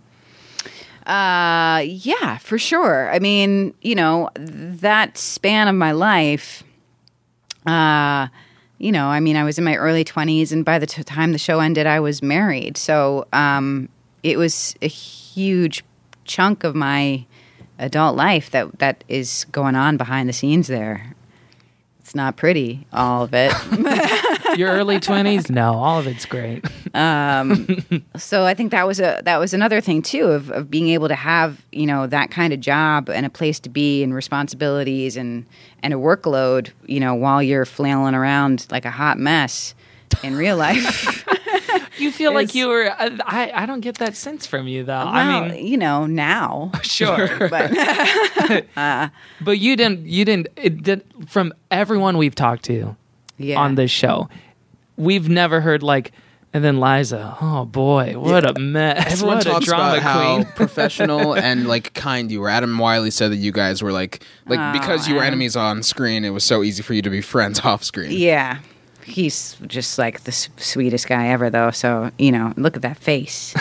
Yeah, for sure. I mean, that span of my life, I was in my early 20s, and by the time the show ended, I was married. So it was a huge chunk of my adult life that is going on behind the scenes there. It's not pretty, all of it. Your early 20s? No, all of it's great. So I think that was another thing too of being able to have, you know, that kind of job and a place to be and responsibilities and a workload, you know, while you're flailing around like a hot mess in real life. You feel like you were. I don't get that sense from you, though. Well, I mean, you know, now. sure, But but you didn't. It did from everyone we've talked to on this show. We've never heard like. And then Liza, oh boy, what a mess! Everyone what talks a drama about how queen. professional and like kind you were. Adam Wiley said that you guys were like because you were enemies on screen, it was so easy for you to be friends off screen. Yeah. He's just like the sweetest guy ever, though. So, you know, look at that face.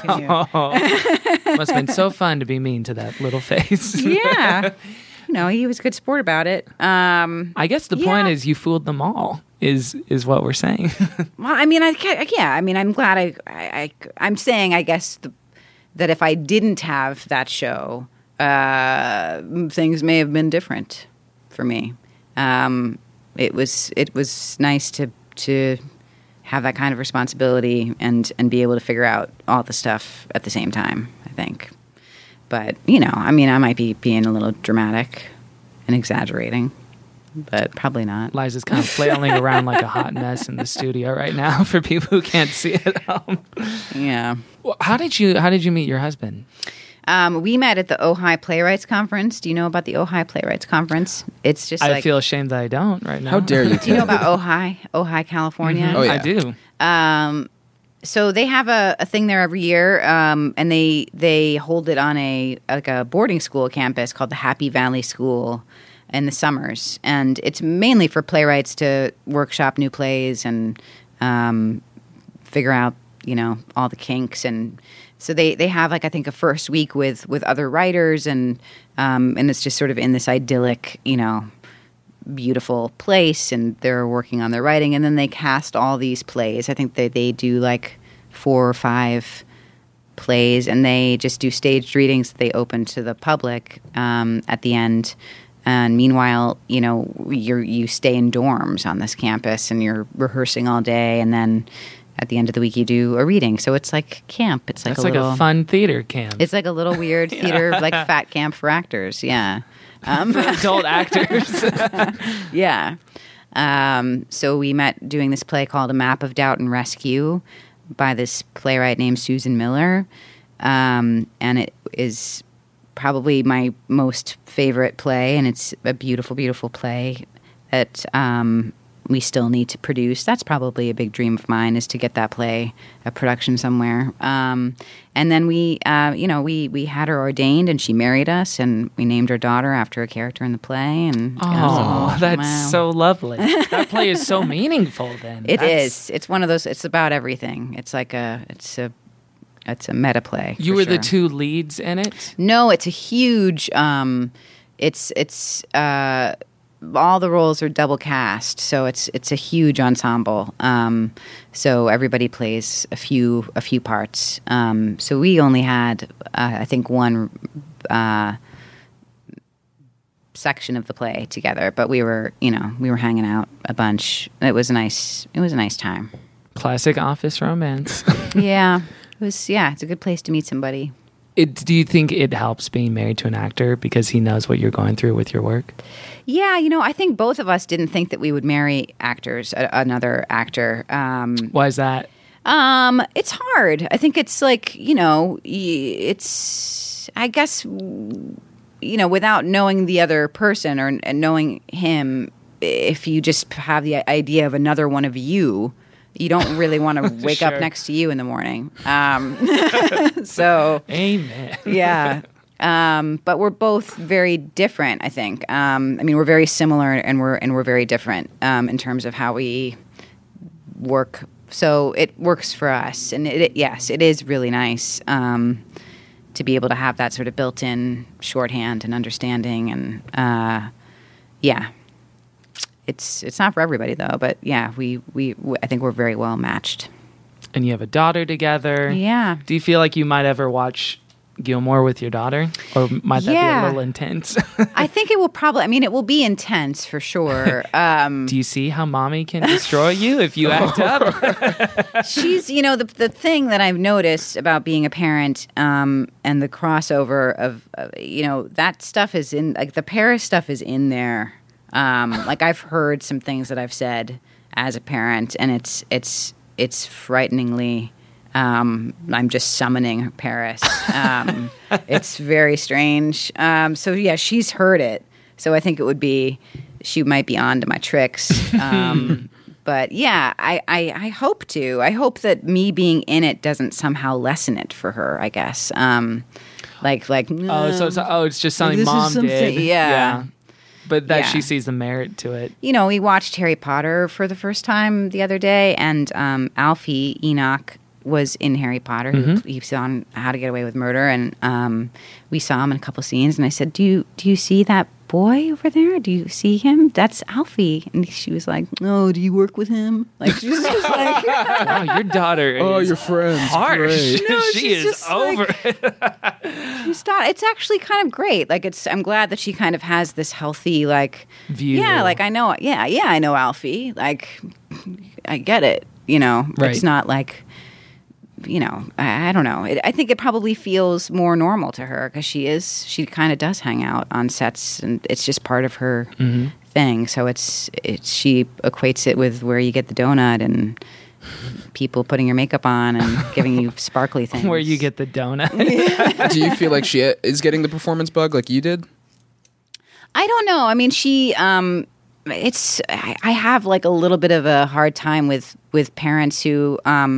Must have been so fun to be mean to that little face. Yeah. You know, he was a good sport about it. I guess the point is you fooled them all. Is what we're saying. Well, I mean, I'm glad I'm saying, I guess, that if I didn't have that show, things may have been different for me. It was nice to have that kind of responsibility and be able to figure out all the stuff at the same time, I think. But, you know, I mean, I might be being a little dramatic and exaggerating, but probably not. Liza's kind of flailing around like a hot mess in the studio right now for people who can't see it at home. Yeah. Well, how did you meet your husband? We met at the Ojai Playwrights Conference. Do you know about the Ojai Playwrights Conference? It's just I feel ashamed that I don't right now. How dare you? Do you know about Ojai, California? Mm-hmm. Oh, yeah. I do. So they have a thing there every year, and they hold it on a boarding school campus called the Happy Valley School in the summers, and it's mainly for playwrights to workshop new plays and figure out, you know, all the kinks. And so they have like I think a first week with other writers, and it's just sort of in this idyllic, you know, beautiful place, and they're working on their writing, and then they cast all these plays. I think they do like 4 or 5 plays, and they just do staged readings that they open to the public at the end. And meanwhile, you know, you stay in dorms on this campus, and you're rehearsing all day, and then at the end of the week you do a reading. So it's like camp. It's like a fun theater camp. It's like a little weird theater, like fat camp for actors. Yeah. For adult actors. Yeah. So we met doing this play called A Map of Doubt and Rescue by this playwright named Susan Miller. And it is probably my most favorite play, and it's a beautiful, beautiful play that we still need to produce. That's probably a big dream of mine, is to get that play a production somewhere. And then we had her ordained, and she married us, and we named her daughter after a character in the play. And that's so lovely. That play is so meaningful. Then it is. It's one of those. It's about everything. It's like it's a meta play. You were the 2 leads in it? No, it's a huge. All the roles are double cast, so it's a huge ensemble. So everybody plays a few parts. So we only had, I think, one section of the play together, but we were hanging out a bunch. It was a nice time. Classic office romance. Yeah, it's a good place to meet somebody. Do you think it helps being married to an actor because he knows what you're going through with your work? Yeah, I think both of us didn't think that we would marry another actor. Why is that? It's hard. I think it's like, it's, I guess, without knowing the other person and knowing him, if you just have the idea of another one of you, you don't really want to wake up next to you in the morning. So, amen. Yeah. But we're both very different, I think. We're very similar, and we're very different in terms of how we work. So it works for us, and it is really nice to be able to have that sort of built-in shorthand and understanding, and It's not for everybody though, but yeah, we I think we're very well matched. And you have a daughter together. Yeah. Do you feel like you might ever watch Gilmore with your daughter, or might that be a little intense? I think it will probably. I mean, it will be intense for sure. Do you see how mommy can destroy you if you act up? She's, the thing that I've noticed about being a parent, and the crossover of, that stuff is in, like the Paris stuff is in there. Like I've heard some things that I've said as a parent, and it's frighteningly. I'm just summoning Paris. It's very strange. So yeah, she's heard it. So I think she might be on to my tricks. But yeah, I hope to. I hope that me being in it doesn't somehow lessen it for her, I guess. It's just something mom did. Yeah. But that she sees the merit to it. We watched Harry Potter for the first time the other day, and Alfie Enoch was in Harry Potter. He's on How to Get Away with Murder, and we saw him in a couple scenes. And I said, "Do you see that boy over there? Do you see him? That's Alfie." And she was like, "Oh, do you work with him?" Like she was just like, "Wow, your daughter is your friend's harsh. Great. No, she is over it." It's actually kind of great. Like I'm glad that she kind of has this healthy view. Yeah, like I know. Yeah, I know Alfie. Like I get it. Right. It's not like. I don't know. I think it probably feels more normal to her because she kind of does hang out on sets, and it's just part of her thing. So she equates it with where you get the donut and people putting your makeup on and giving you sparkly things. Where you get the donut. Do you feel like she is getting the performance bug like you did? I don't know. I mean, I have like a little bit of a hard time with parents who.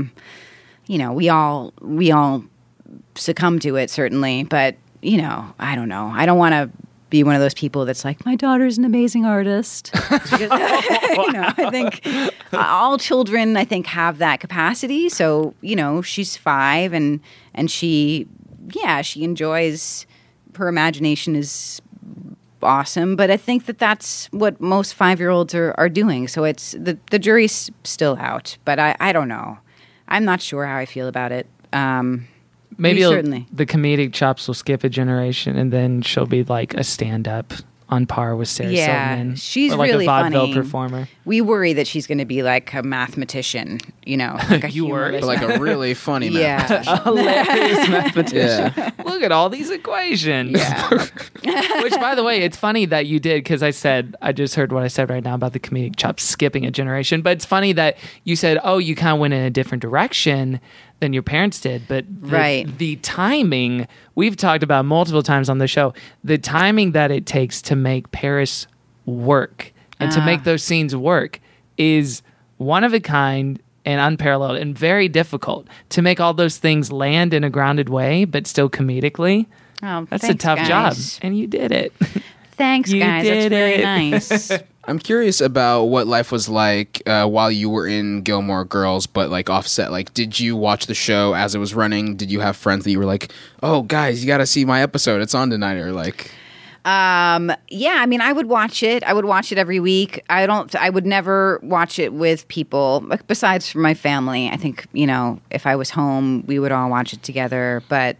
We all succumb to it, certainly. But, I don't know. I don't want to be one of those people that's like, my daughter's an amazing artist. Because, I think all children, have that capacity. So, she's 5 and she enjoys, her imagination is awesome. But I think that's what most 5-year-olds are doing. So it's the jury's still out. But I don't know. I'm not sure how I feel about it. Maybe certainly. The comedic chops will skip a generation, and then she'll be like a stand-up on par with Sarah Silverman. She's or like really a vaudeville funny. Performer. We worry that she's going to be like a mathematician, like a You worry? But like a really funny yeah. A hilarious mathematician. Yeah. Look at all these equations. Yeah. Which, by the way, it's funny that you did, because I just heard what I said right now about the comedic chops skipping a generation. But it's funny that you said, you kind of went in a different direction than your parents did. But the timing, we've talked about multiple times on the show, the timing that it takes to make Paris work and to make those scenes work is one of a kind and unparalleled and very difficult to make all those things land in a grounded way, but still comedically. Oh, that's thanks, a tough guys. job. And you did it. Thanks, You guys. did That's very it. nice. I'm curious about what life was like while you were in Gilmore Girls, but like offset. Like, did you watch the show as it was running? Did you have friends that you were like, "Oh, guys, you got to see my episode. It's on tonight," or like? Yeah, I mean, I would watch it. I would watch it every week. I would never watch it with people besides for my family. I think, if I was home, we would all watch it together. But,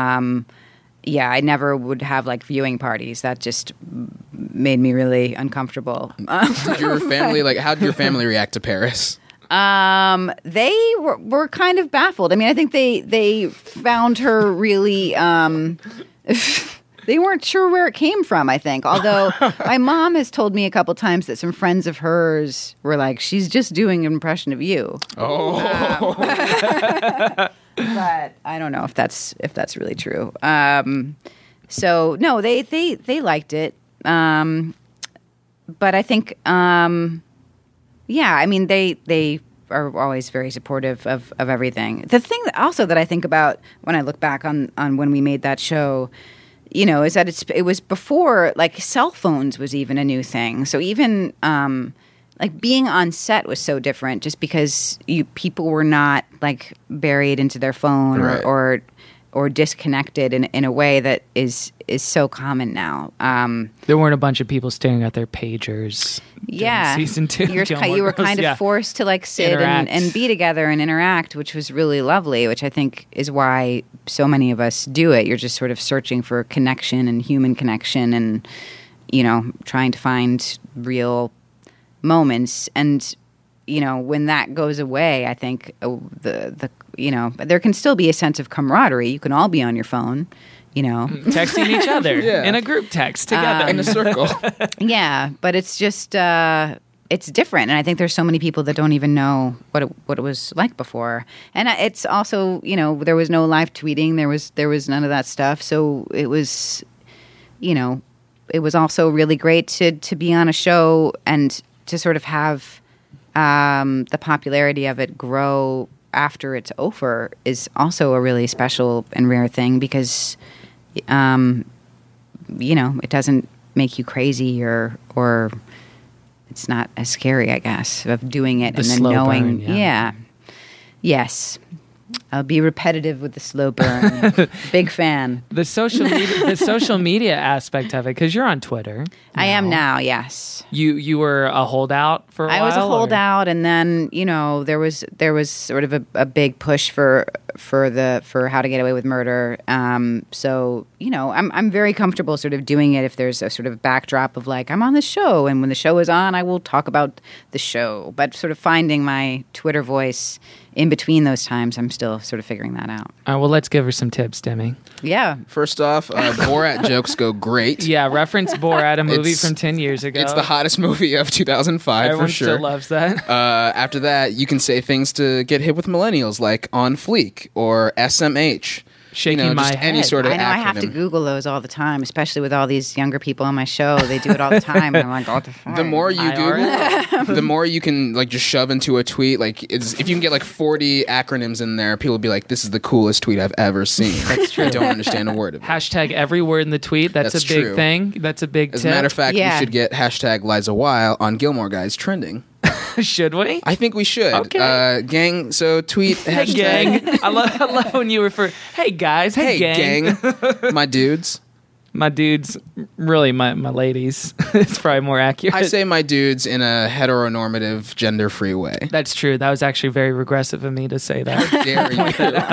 yeah, I never would have like viewing parties. That just made me really uncomfortable. Did your family how did your family react to Paris? They were kind of baffled. I mean, I think they found her really. They weren't sure where it came from, I think. Although my mom has told me a couple times that some friends of hers were like, "She's just doing an impression of you." Oh. But I don't know if that's really true. So no, they liked it. But I think, yeah, I mean, they are always very supportive of everything. The thing that I think about when I look back on when we made that show, is that it was before like cell phones was even a new thing. So even like being on set was so different, just because people were not like buried into their phone Right. or or disconnected in a way that is so common now. There weren't a bunch of people staring at their pagers. Yeah, Season 2. you were kind of forced to like sit Interact. and be together and interact, which was really lovely. Which I think is why so many of us do it. You're just sort of searching for connection and human connection, and trying to find real moments. And when that goes away, I think there can still be a sense of camaraderie. You can all be on your phone. Texting each other in a group text together. In a circle. Yeah, but it's just it's different, and I think there's so many people that don't even know what it was like before. And it's also there was no live tweeting, there was none of that stuff. So it was it was also really great to be on a show and to sort of have the popularity of it grow after it's over is also a really special and rare thing because. It doesn't make you crazy or it's not as scary, I guess, of doing it The and then slow knowing. burn, yeah. Yes. I'll be repetitive with the slow burn. Big fan. The social media aspect of it, because you're on Twitter. I am now, yes. You were a holdout for a while? I was a or- holdout, and then there was sort of a big push for How to Get Away with Murder. So I'm very comfortable sort of doing it if there's a sort of backdrop of like I'm on the show, and when the show is on, I will talk about the show. But sort of finding my Twitter voice in between those times, I'm still sort of figuring that out. All right, well, let's give her some tips, Demi. Yeah. First off, Borat jokes go great. Yeah, reference Borat, a movie It's- from 10 years ago. It's the hottest movie of 2005 Everyone for sure. still loves that. After that, you can say things to get hit with millennials like on fleek or SMH. Shaking my just any head. sort of I know I have to acronym. Google those all the time, especially with all these younger people on my show. They do it all the time, and I'm like, what the fuck? The more you IRL. Google, the more you can like just shove into a tweet. Like if you can get like 40 acronyms in there, people will be like, "This is the coolest tweet I've ever seen." That's true. I don't understand a word of it. Hashtag every word in the tweet. That's That's a big true. thing. That's a big As tip. a matter of fact, Yeah. we should get hashtag Liza Weil on Gilmore Guys trending. Should we? I think we should. Okay. Gang, so tweet Hey, hashtag. gang. I love when you refer, hey, guys. Hey, Hey, gang. My dudes. My dudes, really, my ladies. It's probably more accurate. I say my dudes in a heteronormative, gender-free way. That's true. That was actually very regressive of me to say that. Dare you.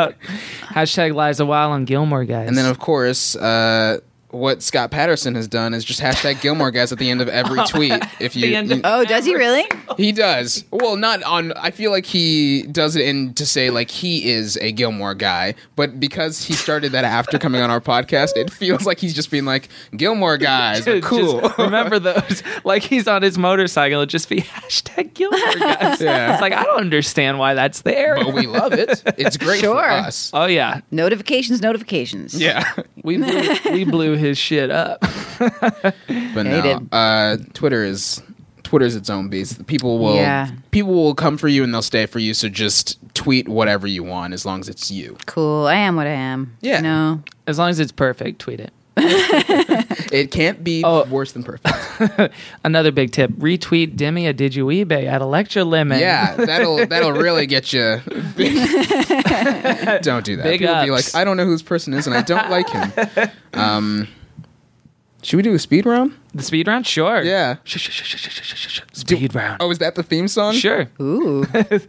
Hashtag Liza Weil on Gilmore Guys. And then, of course, what Scott Patterson has done is just hashtag Gilmore Guys at the end of every tweet. If you, The end of- Oh, does he really? he does. Well, not on. I feel like he does it in to say like he is a Gilmore guy, but because he started that after coming on our podcast, it feels like he's just being like Gilmore guys are cool. Just remember those. Like he's on his motorcycle. It'd just be hashtag Gilmore Guys. Yeah. It's like, I don't understand why that's there. But we love it. It's great for Sure. us. Oh, yeah. Notifications. Yeah, We blew his shit up. but Hated. no. Twitter's its own beast. People will come for you and they'll stay for you. So just tweet whatever you want as long as it's you. Cool. I am what I am. Yeah. No. As long as it's perfect, tweet it. It can't be worse than perfect. Another big tip: retweet Demi a Did You eBay at a lecture limit. Yeah, that'll really get you. Don't do that. Big People will be ups. like, I don't know who this person is, and I don't like him. Should we do a speed round? The speed round, sure. Yeah. Speed round. Oh, is that the theme song? Sure. Ooh.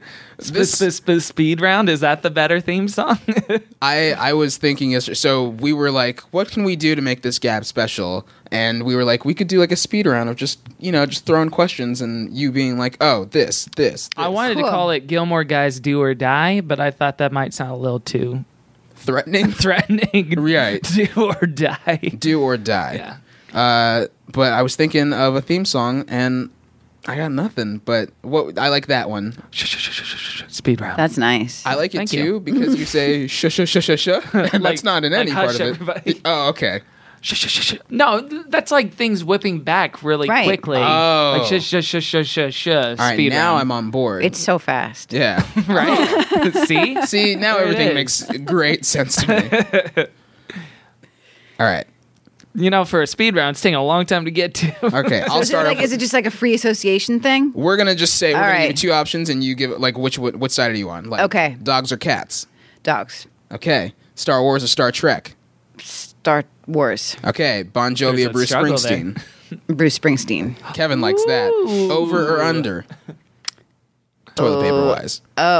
Speed round, is that the better theme song? I was thinking yesterday. So we were like, what can we do to make this Gab special? And we were like, we could do like a speed round of just throwing questions and you being like, oh, this. I wanted to Cool. call it Gilmore Guys Do or Die, but I thought that might sound a little too threatening. threatening. Right. Do or die. Do or die. Yeah. But I was thinking of a theme song and I got nothing. But I like that one. Speed round. That's nice. I like it Thank too you. because you say sh sh sh sh sh, and Like- that's not in like any part hush of it. everybody. Oh, okay. No, that's like things whipping back really Right. quickly. Oh. Like shush. All right, Speed now round. I'm on board. It's so fast. yeah. right. See? See, now There it everything is. makes great sense to me. All right. For a speed round, it's taking a long time to get to. Okay, I'll Is it start. like? off- Is it just like a free association thing? We're gonna just say we're All gonna give you right. two options, and you give it like what side are you on? Like, Okay. dogs or cats? Dogs. Okay. Star Wars or Star Trek? Star Wars. Okay, Bon Jovi There's or a Bruce struggle Springsteen? Bruce Springsteen. Kevin likes that. Over or under? Toilet paper wise.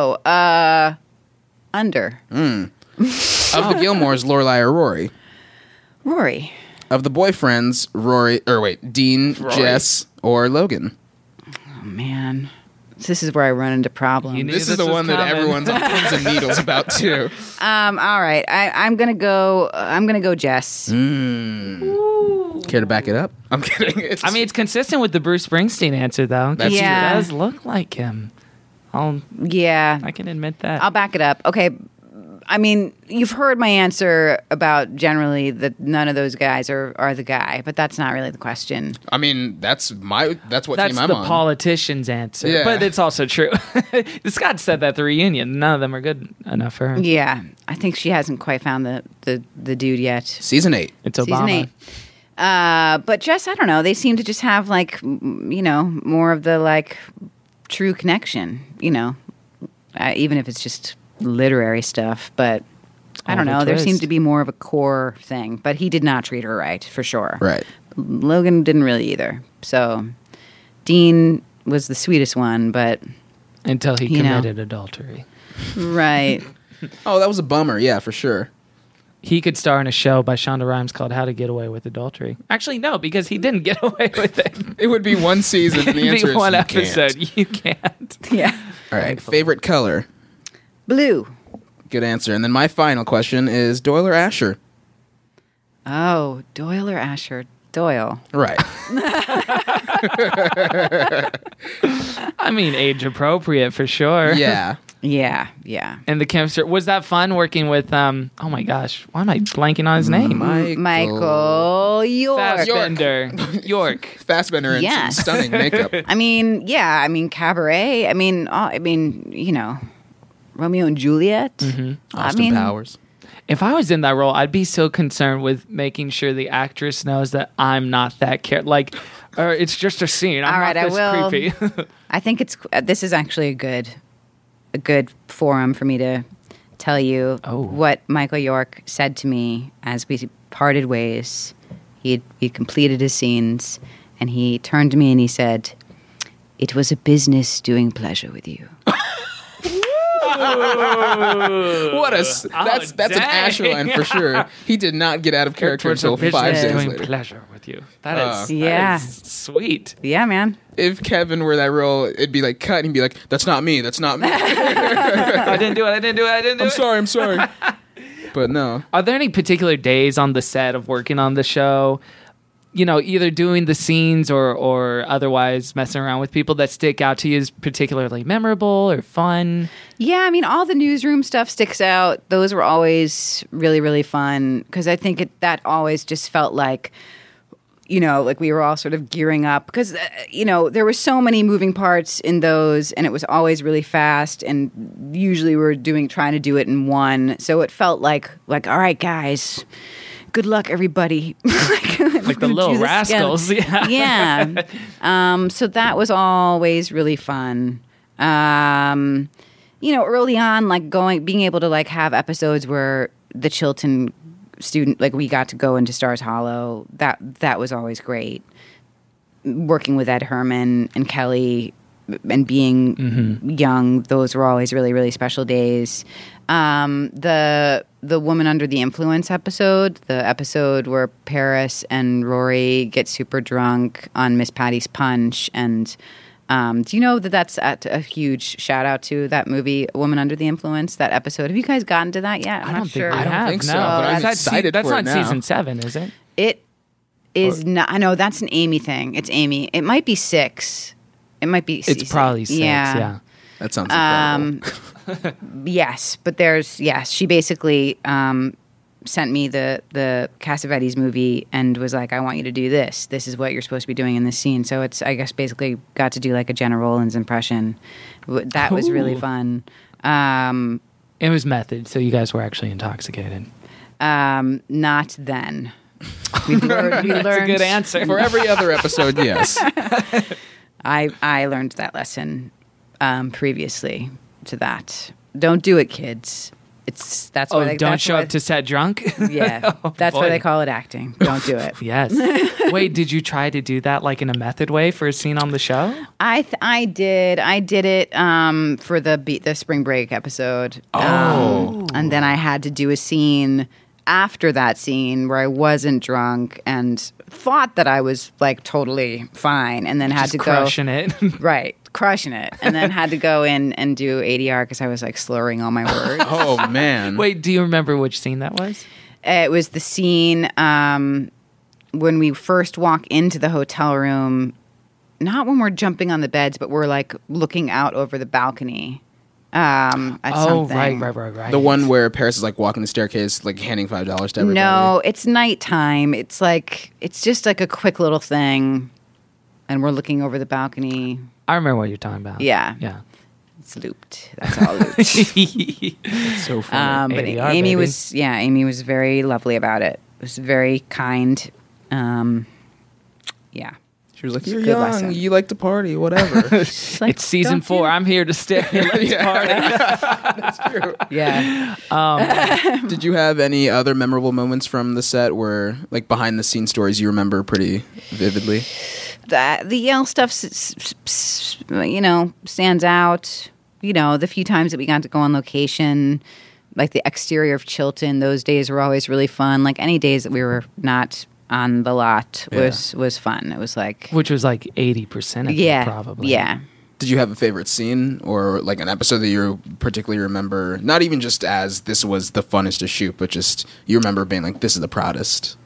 Under. Of the Gilmores, Lorelai or Rory? Rory. Of the boyfriends, Dean, Jess, or Logan? Oh, man. This is where I run into problems. You knew This is the was one that coming. everyone's on pins and needles about too. All right. I'm gonna go Jess. Care to back it up? I'm kidding. It's consistent with the Bruce Springsteen answer, though. That's He true. does look like him. Yeah. I can admit that. I'll back it up. Okay. I mean, you've heard my answer about generally that none of those guys are the guy, but that's not really the question. I mean, that's what That's team I'm the on. politician's answer. Yeah. But it's also true. Scott said that at the reunion. None of them are good enough for her. Yeah. I think she hasn't quite found the dude yet. Season 8. It's Season Obama. 8. But Jess, I don't know. They seem to just have more of the true connection, even if it's just literary stuff. But I All don't the know. There twist. seemed to be more of a core thing. But he did not treat her right, for sure. Right. Logan didn't really either. So Dean was the sweetest one, but Until he You know. committed adultery. right. Oh, that was a bummer. Yeah, for sure. He could star in a show by Shonda Rhimes called How to Get Away with Adultery. Actually, no, because he didn't get away with it. It would be one season. And the It'd answer be is one you episode. Can't. You can't. Yeah. All right. Favorite color? Blue. Good answer. And then my final question is Doyle or Asher? Oh, Doyle or Asher? Doyle. Right. I mean, age appropriate for sure. Yeah. Yeah, yeah. And the chemistry. Was that fun working with, oh my gosh, why am I blanking on his name? Michael York. Fassbender. York. Fassbender and Yes. some stunning makeup. I mean, yeah. I mean, Cabaret. I mean, Romeo and Juliet. Austin Powers. If I was in that role, I'd be so concerned with making sure the actress knows that I'm not that or it's just a scene. I'm All right, not this I will. creepy. I think this is actually a good forum for me to tell you what Michael York said to me as we parted ways. He completed his scenes, and he turned to me and he said, "It was a business doing pleasure with you." That's an dang. Asher line for sure. He did not get out of character Towards a until 5 business days doing later. pleasure with you. That is Yeah. sweet. Yeah, man. If Kevin were that role, it'd be like cut and he'd be like, "That's not me. That's not me." I didn't do it. I'm sorry. But no. Are there any particular days on the set of working on the show, either doing the scenes or otherwise messing around with people that stick out to you as particularly memorable or fun? Yeah, I mean, all the newsroom stuff sticks out. Those were always really, really fun because I think that always just felt like, like we were all sort of gearing up because, there were so many moving parts in those and it was always really fast and usually we were trying to do it in one. So it felt like, all right, guys, good luck, everybody. Like the Little Rascals. Yeah. Yeah. So that was always really fun. Early on, being able to have episodes where the Chilton student, we got to go into Stars Hollow. That was always great. Working with Ed Herman and Kelly and being young, those were always really, really special days. The Woman Under the Influence episode, the episode where Paris and Rory get super drunk on Miss Patty's Punch. And do you know that's a huge shout out to that movie, A Woman Under the Influence, that episode? Have you guys gotten to that yet? I'm not sure. I don't think so, but I'm excited That's for it not now. season 7, is it? It is not. I know that's an Amy thing. It's Amy. It might be 6. It might be. It's probably 6, yeah. That sounds incredible. Yes, but she basically sent me the Cassavetes movie and was like, I want you to do this. This is what you're supposed to be doing in this scene. So it's, I guess, basically got to do a Jenna Rollins impression. That was really Ooh. fun. It was method, so you guys were actually intoxicated. Not then. We learned. That's a good answer. For every other episode, yes. I learned that lesson previously to that. Don't do it, kids. that's why they don't that's show why- up to set drunk? Yeah, Oh, that's why boy. they call it acting. Don't do it. Yes. Wait, did you try to do that like in a method way for a scene on the show? I did it for the spring break episode. And then I had to do a scene after that scene where I wasn't drunk and thought that I was like totally fine, and then had Just to crushing it. right, crushing it, and then had to go in and do ADR because I was like slurring all my words. Oh man. Wait, do you remember which scene that was? It was the scene when we first walk into the hotel room, not when we're jumping on the beds, but we're like looking out over the balcony at something. Right. The one where Paris is like walking the staircase, like handing $5 to everybody. No, it's nighttime. It's just like a quick little thing, and we're looking over the balcony. I remember what you're talking about. Yeah. Yeah. It's looped. That's all looped. It's so funny. But ADR, Amy baby. Amy was very lovely about it. It was very kind. Yeah. She was like, "You're good young. lesson. You like to party, whatever." It's season 4. I'm here to stay. Let's party. Yeah. Did you have any other memorable moments from the set where, like, behind the scenes stories you remember pretty vividly? The Yale stuff, stands out. The few times that we got to go on location, like the exterior of Chilton, those days were always really fun. Like any days that we were not on the lot was fun. It was like, Which was like 80% of it, probably. Yeah. Did you have a favorite scene or like an episode that you particularly remember? Not even just as this was the funnest to shoot, but just you remember being like, "This is the proudest."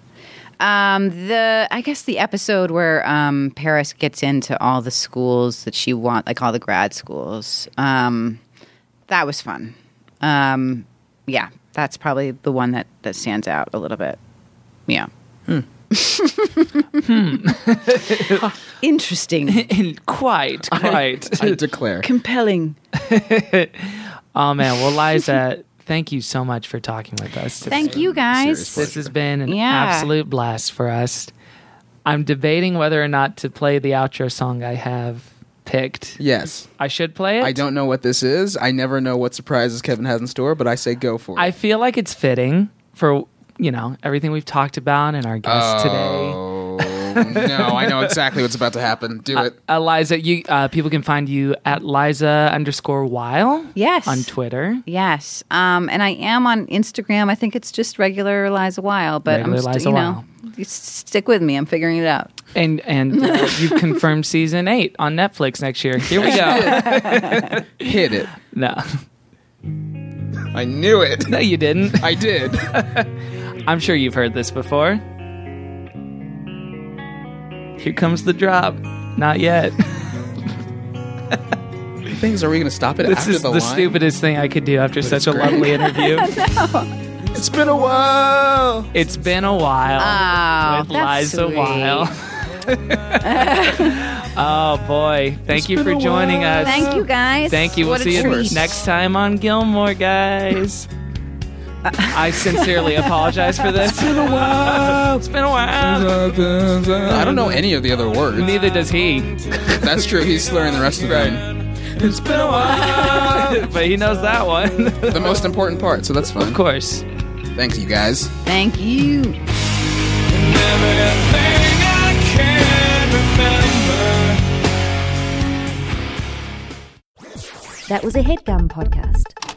I guess the episode where Paris gets into all the schools that she wants, like all the grad schools, that was fun. Yeah, that's probably the one that stands out a little bit. Yeah. Interesting. Quite. I declare. Compelling. Oh, man. Well, Liza, thank you so much for talking with us today. Thank you, guys. Seriously. This has been an Yeah. absolute blast for us. I'm debating whether or not to play the outro song I have picked. Yes. I should play it? I don't know what this is. I never know what surprises Kevin has in store, but I say go for it. I feel like it's fitting for, everything we've talked about and our guest today. Oh, no. I know exactly what's about to happen. Do it. Liza, people can find you at Liza_Weil Yes. on Twitter. Yes. And I am on Instagram. I think it's just regular Liza Weil, but Regular Liza Weil. you stick with me. I'm figuring it out. And you've confirmed season 8 on Netflix next year. Here we go. Hit it. No. I knew it. No, you didn't. I did. I'm sure you've heard this before. Here comes the drop. Not yet. Things, are we going to stop it This after is the the line? stupidest thing I could do after such a great. lovely interview. It's been a while. It's been a while Oh, with that's Liza sweet. Weil. Oh boy! Thank you for joining us. Thank you, guys. Thank you. We'll What a see you treat. next time on Gilmore, guys. I sincerely apologize for this. It's been a while. It's been a while. I don't know any of the other words. Neither does he. That's true. He's slurring the rest of them. It's been a while. But he knows that one. The most important part, so that's fun. Of course. Thanks, you guys. Thank you. That was a HeadGum podcast.